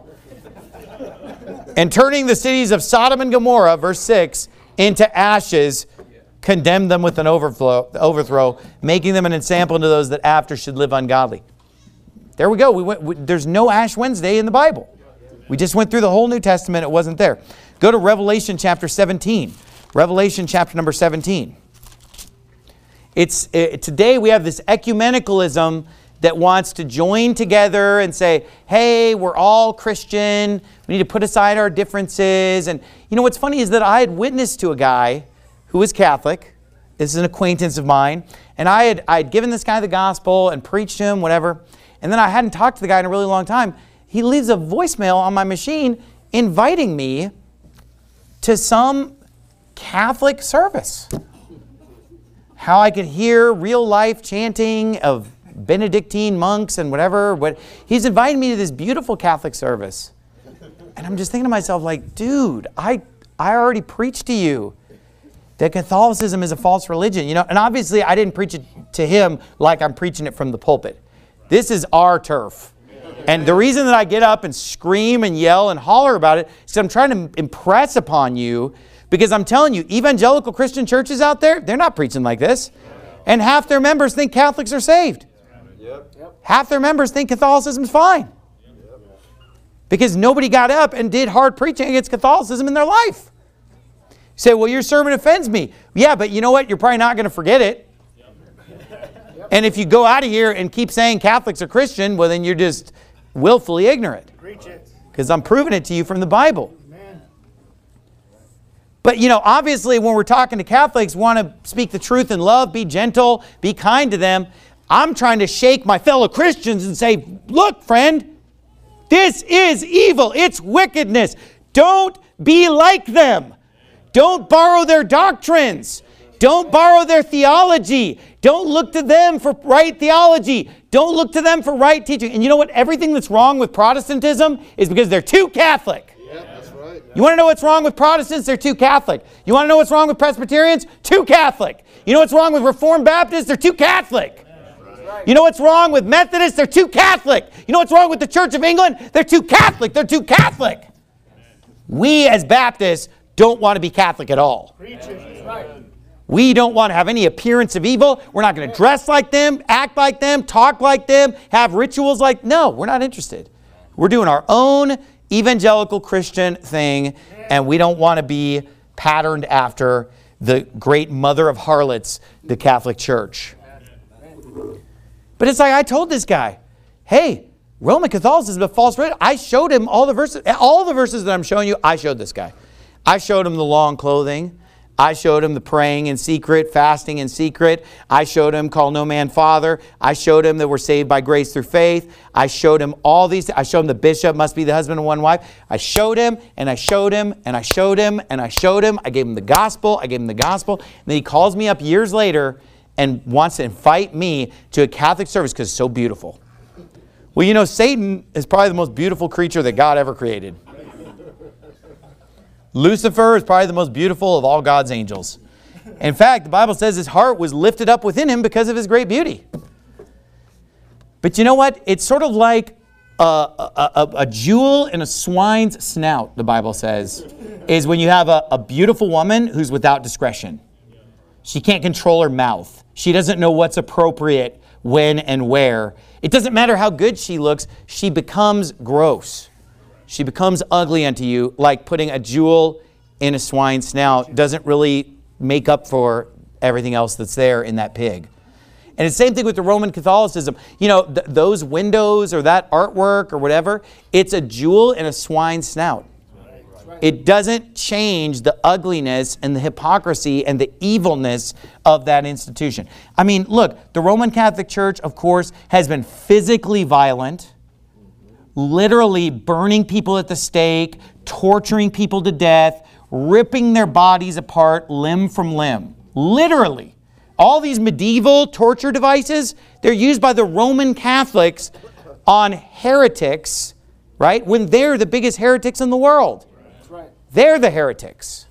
And turning the cities of Sodom and Gomorrah, verse six, into ashes, condemned them with an overflow, overthrow, making them an ensample to those that after should live ungodly. There we go. We went, we, there's no Ash Wednesday in the Bible. We just went through the whole New Testament. It wasn't there. Go to Revelation chapter seventeen. Revelation chapter number seventeen. It's it, today we have this ecumenicalism that wants to join together and say, hey, we're all Christian. We need to put aside our differences. And you know what's funny is that I had witnessed to a guy who was Catholic. This is an acquaintance of mine. And I had, I had given this guy the gospel and preached to him, whatever. And then I hadn't talked to the guy in a really long time. He leaves a voicemail on my machine inviting me to some Catholic service. How I could hear real life chanting of Benedictine monks and whatever. But he's inviting me to this beautiful Catholic service. And I'm just thinking to myself, like, dude, I, I already preached to you that Catholicism is a false religion. You know, and obviously I didn't preach it to him like I'm preaching it from the pulpit. This is our turf. And the reason that I get up and scream and yell and holler about it is because I'm trying to impress upon you, because I'm telling you, evangelical Christian churches out there, they're not preaching like this. And half their members think Catholics are saved. Half their members think Catholicism's fine. Because nobody got up and did hard preaching against Catholicism in their life. You say, well, your sermon offends me. Yeah, but you know what? You're probably not going to forget it. And if you go out of here and keep saying Catholics are Christian, well, then you're just willfully ignorant. Because I'm proving it to you from the Bible. But, you know, obviously when we're talking to Catholics, want to speak the truth in love, be gentle, be kind to them. I'm trying to shake my fellow Christians and say, look, friend, this is evil. It's wickedness. Don't be like them. Don't borrow their doctrines. Don't borrow their theology. Don't look to them for right theology. Don't look to them for right teaching. And you know what? Everything that's wrong with Protestantism is because they're too Catholic. Yeah, that's right. You want to know what's wrong with Protestants? They're too Catholic. You want to know what's wrong with Presbyterians? Too Catholic. You know what's wrong with Reformed Baptists? They're too Catholic. You know what's wrong with Methodists? They're too Catholic. You know what's wrong with the Church of England? They're too Catholic. They're too Catholic. We as Baptists don't want to be Catholic at all. We don't want to have any appearance of evil. We're not going to dress like them, act like them, talk like them, have rituals like... No, we're not interested. We're doing our own evangelical Christian thing, and we don't want to be patterned after the great mother of harlots, the Catholic Church. But it's like I told this guy, hey, Roman Catholicism is a false religion. I showed him all the verses. All the verses that I'm showing you, I showed this guy. I showed him the long clothing. I showed him the praying in secret, fasting in secret. I showed him call no man father. I showed him that we're saved by grace through faith. I showed him all these. I showed him the bishop must be the husband of one wife. I showed him and I showed him and I showed him and I showed him. I gave him the gospel. I gave him the gospel. And then he calls me up years later and wants to invite me to a Catholic service because it's so beautiful. Well, you know, Satan is probably the most beautiful creature that God ever created. Lucifer is probably the most beautiful of all God's angels. In fact, the Bible says his heart was lifted up within him because of his great beauty. But you know what? It's sort of like a, a, a, a jewel in a swine's snout, the Bible says, is when you have a, a beautiful woman who's without discretion. She can't control her mouth. She doesn't know what's appropriate when and where. It doesn't matter how good she looks. She becomes gross. She becomes ugly unto you, like putting a jewel in a swine's snout doesn't really make up for everything else that's there in that pig. And it's the same thing with the Roman Catholicism. You know, th- those windows or that artwork or whatever, it's a jewel in a swine's snout. It doesn't change the ugliness and the hypocrisy and the evilness of that institution. I mean, look, the Roman Catholic Church, of course, has been physically violent, literally burning people at the stake, torturing people to death, ripping their bodies apart limb from limb. Literally. All these medieval torture devices, they're used by the Roman Catholics on heretics, right? When they're the biggest heretics in the world. They're the heretics.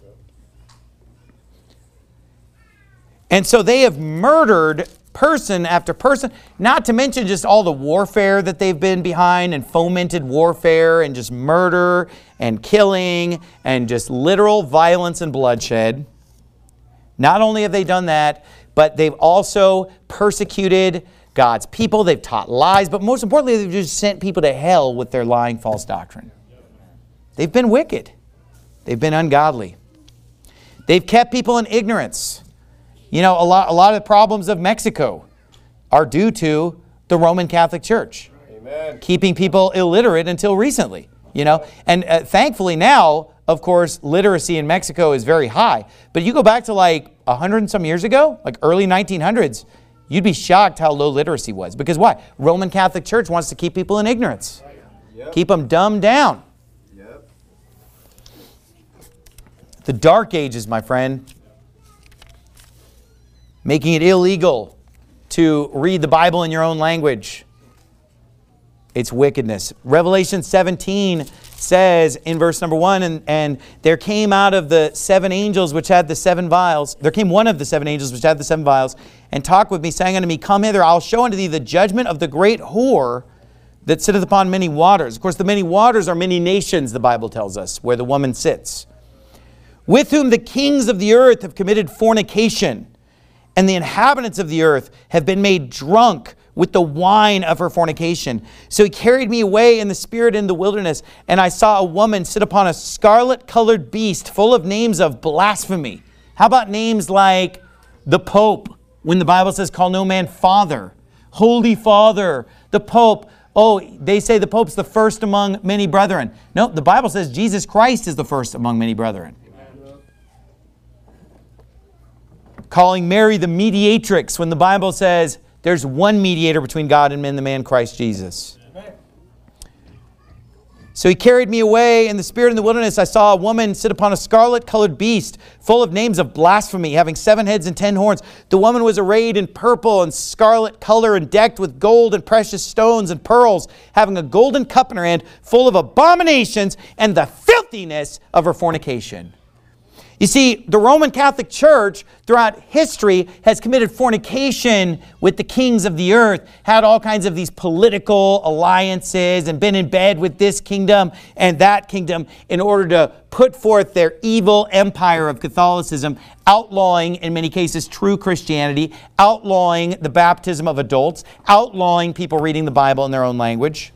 And so they have murdered person after person, not to mention just all the warfare that they've been behind and fomented warfare and just murder and killing and just literal violence and bloodshed. Not only have they done that, but they've also persecuted God's people. They've taught lies, but most importantly, they've just sent people to hell with their lying false doctrine. They've been wicked. They've been ungodly. They've kept people in ignorance. You know, a lot, a lot of the problems of Mexico are due to the Roman Catholic Church. Amen. Keeping people illiterate until recently. You know, and uh, thankfully now, of course, literacy in Mexico is very high. But you go back to like a hundred and some years ago, like early nineteen hundreds, you'd be shocked how low literacy was. Because why? Roman Catholic Church wants to keep people in ignorance. Yep. Keep them dumbed down. Yep. The Dark Ages, my friend. Making it illegal to read the Bible in your own language. It's wickedness. Revelation seventeen says in verse number one, and, and there came out of the seven angels which had the seven vials, there came one of the seven angels which had the seven vials, and talked with me, saying unto me, Come hither, I'll show unto thee the judgment of the great whore that sitteth upon many waters. Of course, the many waters are many nations, the Bible tells us, where the woman sits. With whom the kings of the earth have committed fornication, and the inhabitants of the earth have been made drunk with the wine of her fornication. So he carried me away in the spirit in the wilderness, and I saw a woman sit upon a scarlet-colored beast full of names of blasphemy. How about names like the Pope, when the Bible says, call no man Father, Holy Father, the Pope. Oh, they say the Pope's the first among many brethren. No, the Bible says Jesus Christ is the first among many brethren. Calling Mary the mediatrix when the Bible says there's one mediator between God and men, the man Christ Jesus. Amen. So he carried me away in the spirit in the wilderness. I saw a woman sit upon a scarlet-colored beast full of names of blasphemy, having seven heads and ten horns. The woman was arrayed in purple and scarlet color and decked with gold and precious stones and pearls, having a golden cup in her hand full of abominations and the filthiness of her fornication. You see, the Roman Catholic Church throughout history has committed fornication with the kings of the earth, had all kinds of these political alliances and been in bed with this kingdom and that kingdom in order to put forth their evil empire of Catholicism, outlawing, in many cases, true Christianity, outlawing the baptism of adults, outlawing people reading the Bible in their own language.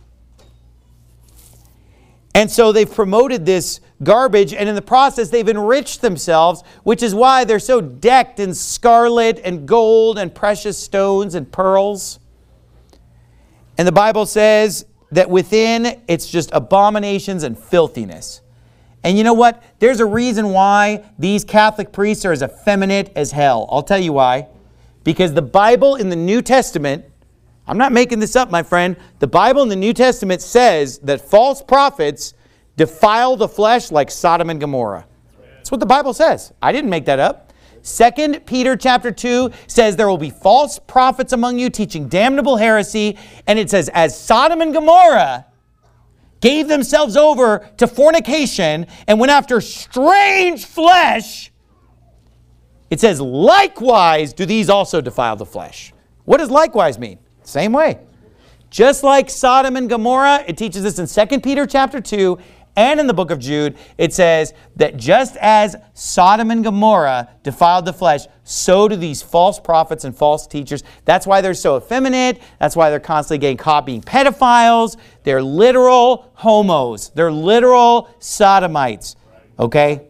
And so they've promoted this garbage, and in the process they've enriched themselves, which is why they're so decked in scarlet and gold and precious stones and pearls. And the Bible says that within it's just abominations and filthiness. And you know what? There's a reason why these Catholic priests are as effeminate as hell. I'll tell you why. Because the Bible in the New Testament, I'm not making this up, my friend. The Bible in the New Testament says that false prophets defile the flesh like Sodom and Gomorrah. That's what the Bible says. I didn't make that up. Second Peter chapter two says there will be false prophets among you teaching damnable heresy. And it says, as Sodom and Gomorrah, gave themselves over to fornication and went after strange flesh, it says, likewise do these also defile the flesh. What does likewise mean? Same way. Just like Sodom and Gomorrah, it teaches us in Second Peter chapter two and in the book of Jude, it says that just as Sodom and Gomorrah defiled the flesh, so do these false prophets and false teachers. That's why they're so effeminate. That's why they're constantly getting caught being pedophiles. They're literal homos. They're literal sodomites. Okay?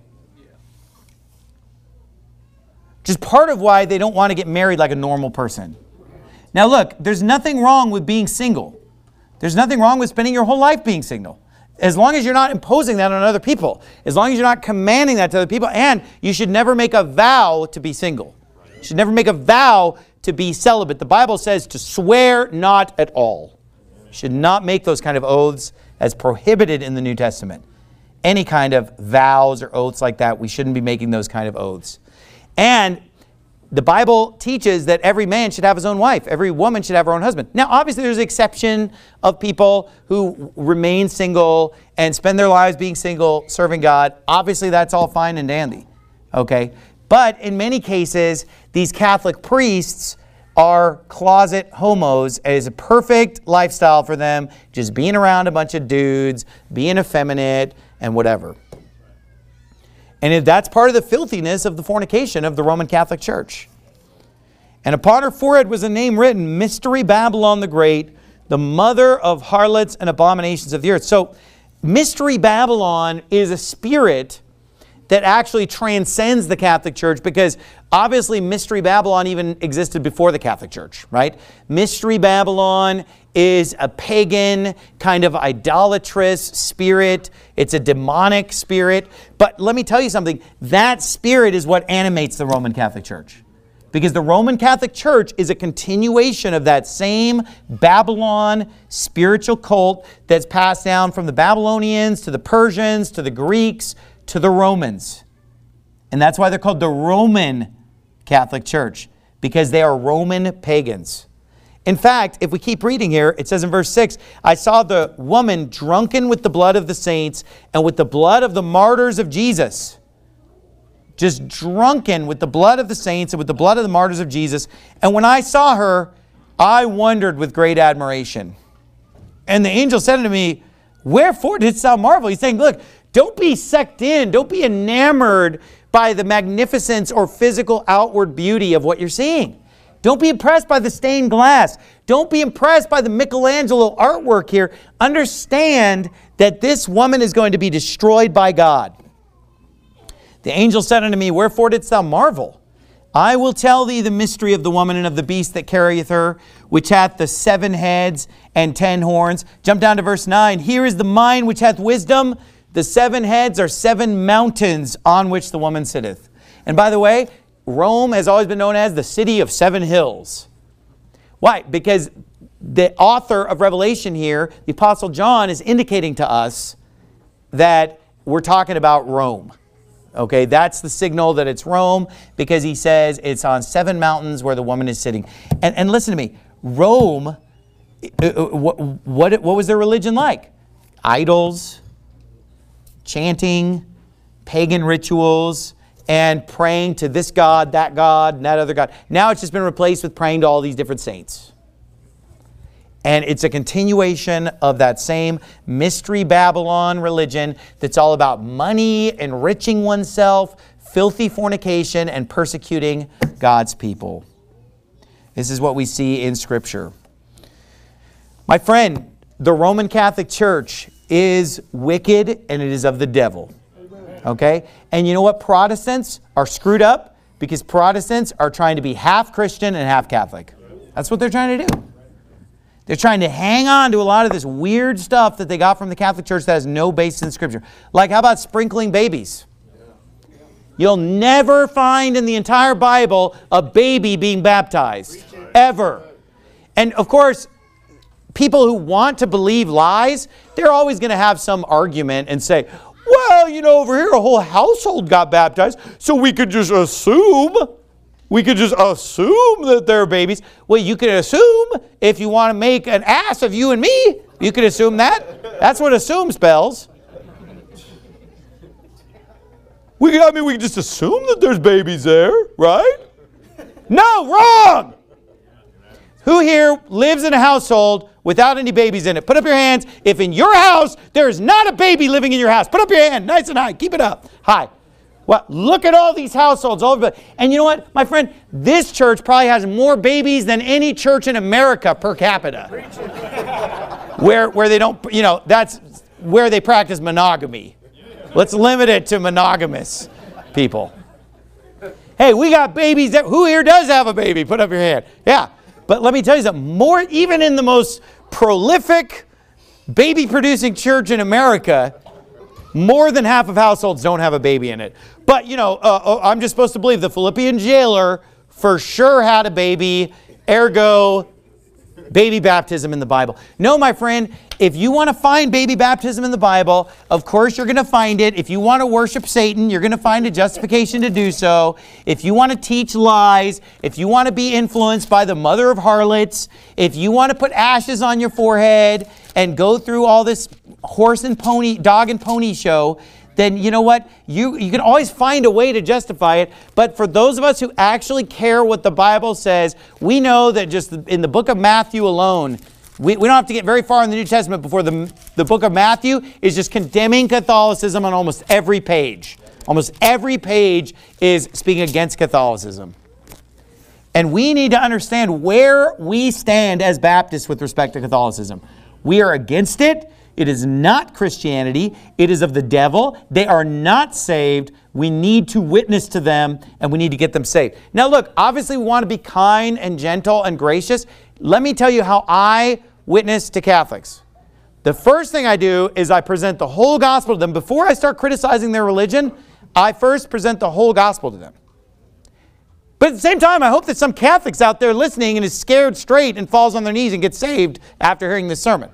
Just part of why they don't want to get married like a normal person. Now look, there's nothing wrong with being single. There's nothing wrong with spending your whole life being single. As long as you're not imposing that on other people. As long as you're not commanding that to other people. And you should never make a vow to be single. You should never make a vow to be celibate. The Bible says to swear not at all. You should not make those kind of oaths as prohibited in the New Testament. Any kind of vows or oaths like that, we shouldn't be making those kind of oaths. And the Bible teaches that every man should have his own wife. Every woman should have her own husband. Now, obviously, there's an exception of people who remain single and spend their lives being single, serving God. Obviously, that's all fine and dandy. Okay? But in many cases, these Catholic priests are closet homos. It is a perfect lifestyle for them, just being around a bunch of dudes, being effeminate, and whatever. And if that's part of the filthiness of the fornication of the Roman Catholic Church. And upon her forehead was a name written, Mystery Babylon the Great, the mother of harlots and abominations of the earth. So, Mystery Babylon is a spirit that actually transcends the Catholic Church, because obviously Mystery Babylon even existed before the Catholic Church, right? Mystery Babylon is a pagan, kind of idolatrous spirit. It's a demonic spirit. But let me tell you something. That spirit is what animates the Roman Catholic Church. Because the Roman Catholic Church is a continuation of that same Babylon spiritual cult that's passed down from the Babylonians to the Persians to the Greeks to the Romans. And that's why they're called the Roman Catholic Church, because they are Roman pagans. In fact, if we keep reading here, it says in verse six, I saw the woman drunken with the blood of the saints and with the blood of the martyrs of Jesus. Just drunken with the blood of the saints and with the blood of the martyrs of Jesus. And when I saw her, I wondered with great admiration. And the angel said unto me, wherefore didst thou marvel? He's saying, look, don't be sucked in. Don't be enamored by the magnificence or physical outward beauty of what you're seeing. Don't be impressed by the stained glass. Don't be impressed by the Michelangelo artwork here. Understand that this woman is going to be destroyed by God. The angel said unto me, wherefore didst thou marvel? I will tell thee the mystery of the woman and of the beast that carrieth her, which hath the seven heads and ten horns. Jump down to verse nine. Here is the mind which hath wisdom. The seven heads are seven mountains on which the woman sitteth. And by the way, Rome has always been known as the city of seven hills. Why? Because the author of Revelation here, the Apostle John, is indicating to us that we're talking about Rome. Okay, that's the signal that it's Rome, because he says it's on seven mountains where the woman is sitting. And, and listen to me, Rome, what, what, what was their religion like? Idols, chanting, pagan rituals, and praying to this God, that God, and that other God. Now it's just been replaced with praying to all these different saints. And it's a continuation of that same Mystery Babylon religion that's all about money, enriching oneself, filthy fornication, and persecuting God's people. This is what we see in Scripture. My friend, the Roman Catholic Church is wicked and it is of the devil. Okay? And you know what? Protestants are screwed up because Protestants are trying to be half Christian and half Catholic. That's what they're trying to do. They're trying to hang on to a lot of this weird stuff that they got from the Catholic Church that has no basis in Scripture. Like, how about sprinkling babies? You'll never find in the entire Bible a baby being baptized. Ever. And of course, people who want to believe lies, they're always going to have some argument and say, well, you know, over here a whole household got baptized, so we could just assume, we could just assume that they're babies. Well, you can assume if you want to make an ass of you and me. You could assume that. That's what assume spells. We can, I mean, we can just assume that there's babies there, right? No, wrong! Who here lives in a household without any babies in it? Put up your hands if in your house there is not a baby living in your house. Put up your hand, nice and high. Keep it up. High. Well, look at all these households all over. And you know what, my friend? This church probably has more babies than any church in America per capita. where, where they don't, you know, that's where they practice monogamy. Let's limit it to monogamous people. Hey, we got babies. That, who here does have a baby? Put up your hand. Yeah. But let me tell you something. More, even in the most prolific baby-producing church in America, more than half of households don't have a baby in it. But, you know, uh, I'm just supposed to believe the Philippian jailer for sure had a baby, ergo, baby baptism in the Bible. No, my friend, if you want to find baby baptism in the Bible, of course you're going to find it. If you want to worship Satan, you're going to find a justification to do so. If you want to teach lies, if you want to be influenced by the mother of harlots, if you want to put ashes on your forehead and go through all this horse and pony, dog and pony show, then you know what? You, you can always find a way to justify it. But for those of us who actually care what the Bible says, we know that just in the book of Matthew alone, we, we don't have to get very far in the New Testament before the, the book of Matthew is just condemning Catholicism on almost every page. Almost every page is speaking against Catholicism. And we need to understand where we stand as Baptists with respect to Catholicism. We are against it. It is not Christianity. It is of the devil. They are not saved. We need to witness to them, and we need to get them saved. Now look, obviously we want to be kind and gentle and gracious. Let me tell you how I witness to Catholics. The first thing I do is I present the whole gospel to them. Before I start criticizing their religion, I first present the whole gospel to them. But at the same time, I hope that some Catholics out there listening and is scared straight and falls on their knees and gets saved after hearing this sermon.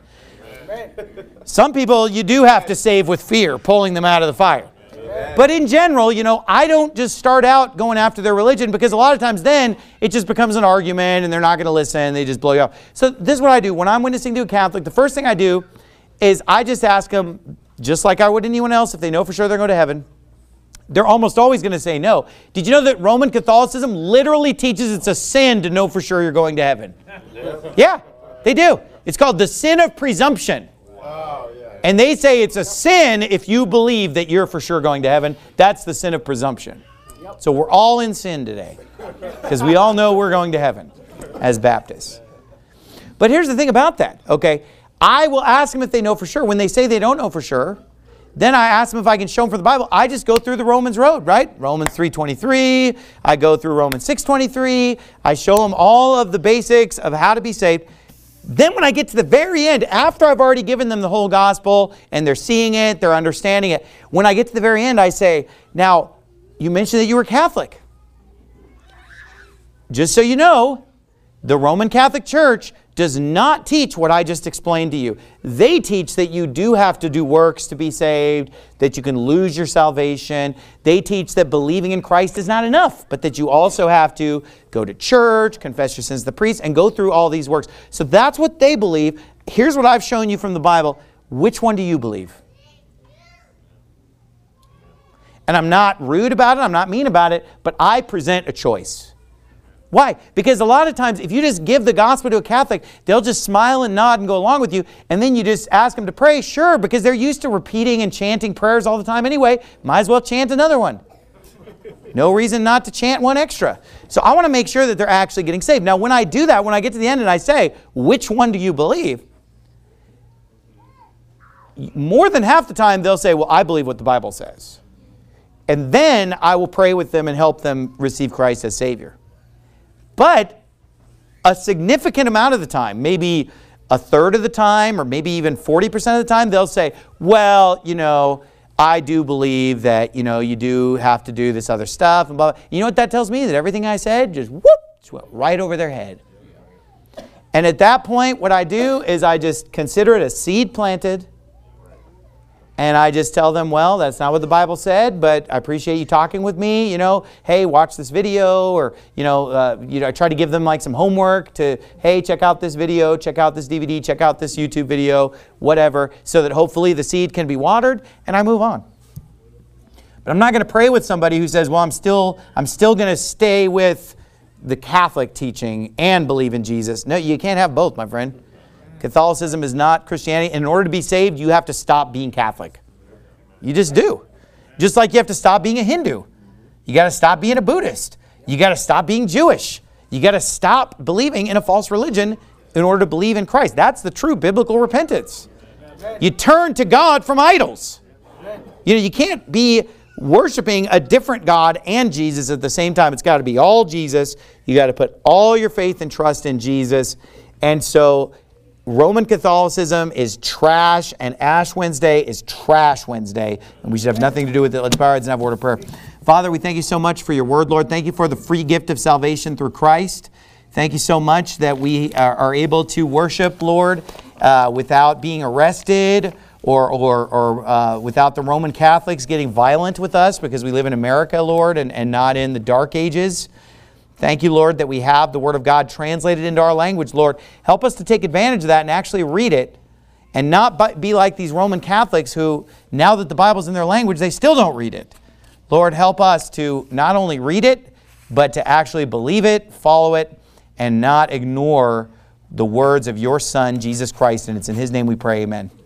Some people you do have to save with fear, pulling them out of the fire. Amen. But in general, you know, I don't just start out going after their religion, because a lot of times then it just becomes an argument and they're not going to listen. They just blow you off. So this is what I do. When I'm witnessing to a Catholic, the first thing I do is I just ask them, just like I would anyone else, if they know for sure they're going to heaven. They're almost always going to say no. Did you know that Roman Catholicism literally teaches it's a sin to know for sure you're going to heaven? Yeah, they do. It's called the sin of presumption. Wow, yeah. And they say it's a sin if you believe that you're for sure going to heaven. That's the sin of presumption. Yep. So we're all in sin today, because we all know we're going to heaven as Baptists. But here's the thing about that, okay? I will ask them if they know for sure. When they say they don't know for sure, then I ask them if I can show them from the Bible. I just go through the Romans road, right? Romans three twenty-three. I go through Romans six twenty-three. I show them all of the basics of how to be saved. Then when I get to the very end, after I've already given them the whole gospel and they're seeing it, they're understanding it, when I get to the very end, I say, now, you mentioned that you were Catholic. Just so you know, the Roman Catholic Church does not teach what I just explained to you. They teach that you do have to do works to be saved, that you can lose your salvation. They teach that believing in Christ is not enough, but that you also have to go to church, confess your sins to the priest, and go through all these works. So that's what they believe. Here's what I've shown you from the Bible. Which one do you believe? And I'm not rude about it, I'm not mean about it, but I present a choice. Why? Because a lot of times, if you just give the gospel to a Catholic, they'll just smile and nod and go along with you, and then you just ask them to pray, sure, because they're used to repeating and chanting prayers all the time anyway. Might as well chant another one. No reason not to chant one extra. So I want to make sure that they're actually getting saved. Now, when I do that, when I get to the end and I say, which one do you believe? More than half the time, they'll say, well, I believe what the Bible says. And then I will pray with them and help them receive Christ as Savior. But a significant amount of the time, maybe a third of the time, or maybe even forty percent of the time, they'll say, well, you know, I do believe that, you know, you do have to do this other stuff. And blah, blah. You know what that tells me? That everything I said just whoop, just went right over their head. And at that point, what I do is I just consider it a seed planted. And I just tell them, well, that's not what the Bible said, but I appreciate you talking with me. You know, hey, watch this video, or, you know, uh, you know, I try to give them like some homework to, hey, check out this video, check out this D V D, check out this YouTube video, whatever, so that hopefully the seed can be watered, and I move on. But I'm not going to pray with somebody who says, well, I'm still, I'm still going to stay with the Catholic teaching and believe in Jesus. No, you can't have both, my friend. Catholicism is not Christianity. In order to be saved, you have to stop being Catholic. You just do. Just like you have to stop being a Hindu. You got to stop being a Buddhist. You got to stop being Jewish. You got to stop believing in a false religion in order to believe in Christ. That's the true biblical repentance. You turn to God from idols. You know, you can't be worshiping a different God and Jesus at the same time. It's got to be all Jesus. You got to put all your faith and trust in Jesus. And so Roman Catholicism is trash, and Ash Wednesday is trash Wednesday, and we should have nothing to do with it. Let's bow our heads and have a word of prayer. Father, we thank you so much for your word, Lord. Thank you for the free gift of salvation through Christ. Thank you so much that we are, are able to worship, Lord, uh, without being arrested or, or, or uh, without the Roman Catholics getting violent with us, because we live in America, Lord, and, and not in the dark ages. Thank you, Lord, that we have the Word of God translated into our language, Lord. Help us to take advantage of that and actually read it, and not be like these Roman Catholics who, now that the Bible's in their language, they still don't read it. Lord, help us to not only read it, but to actually believe it, follow it, and not ignore the words of your Son, Jesus Christ. And it's in His name we pray, amen.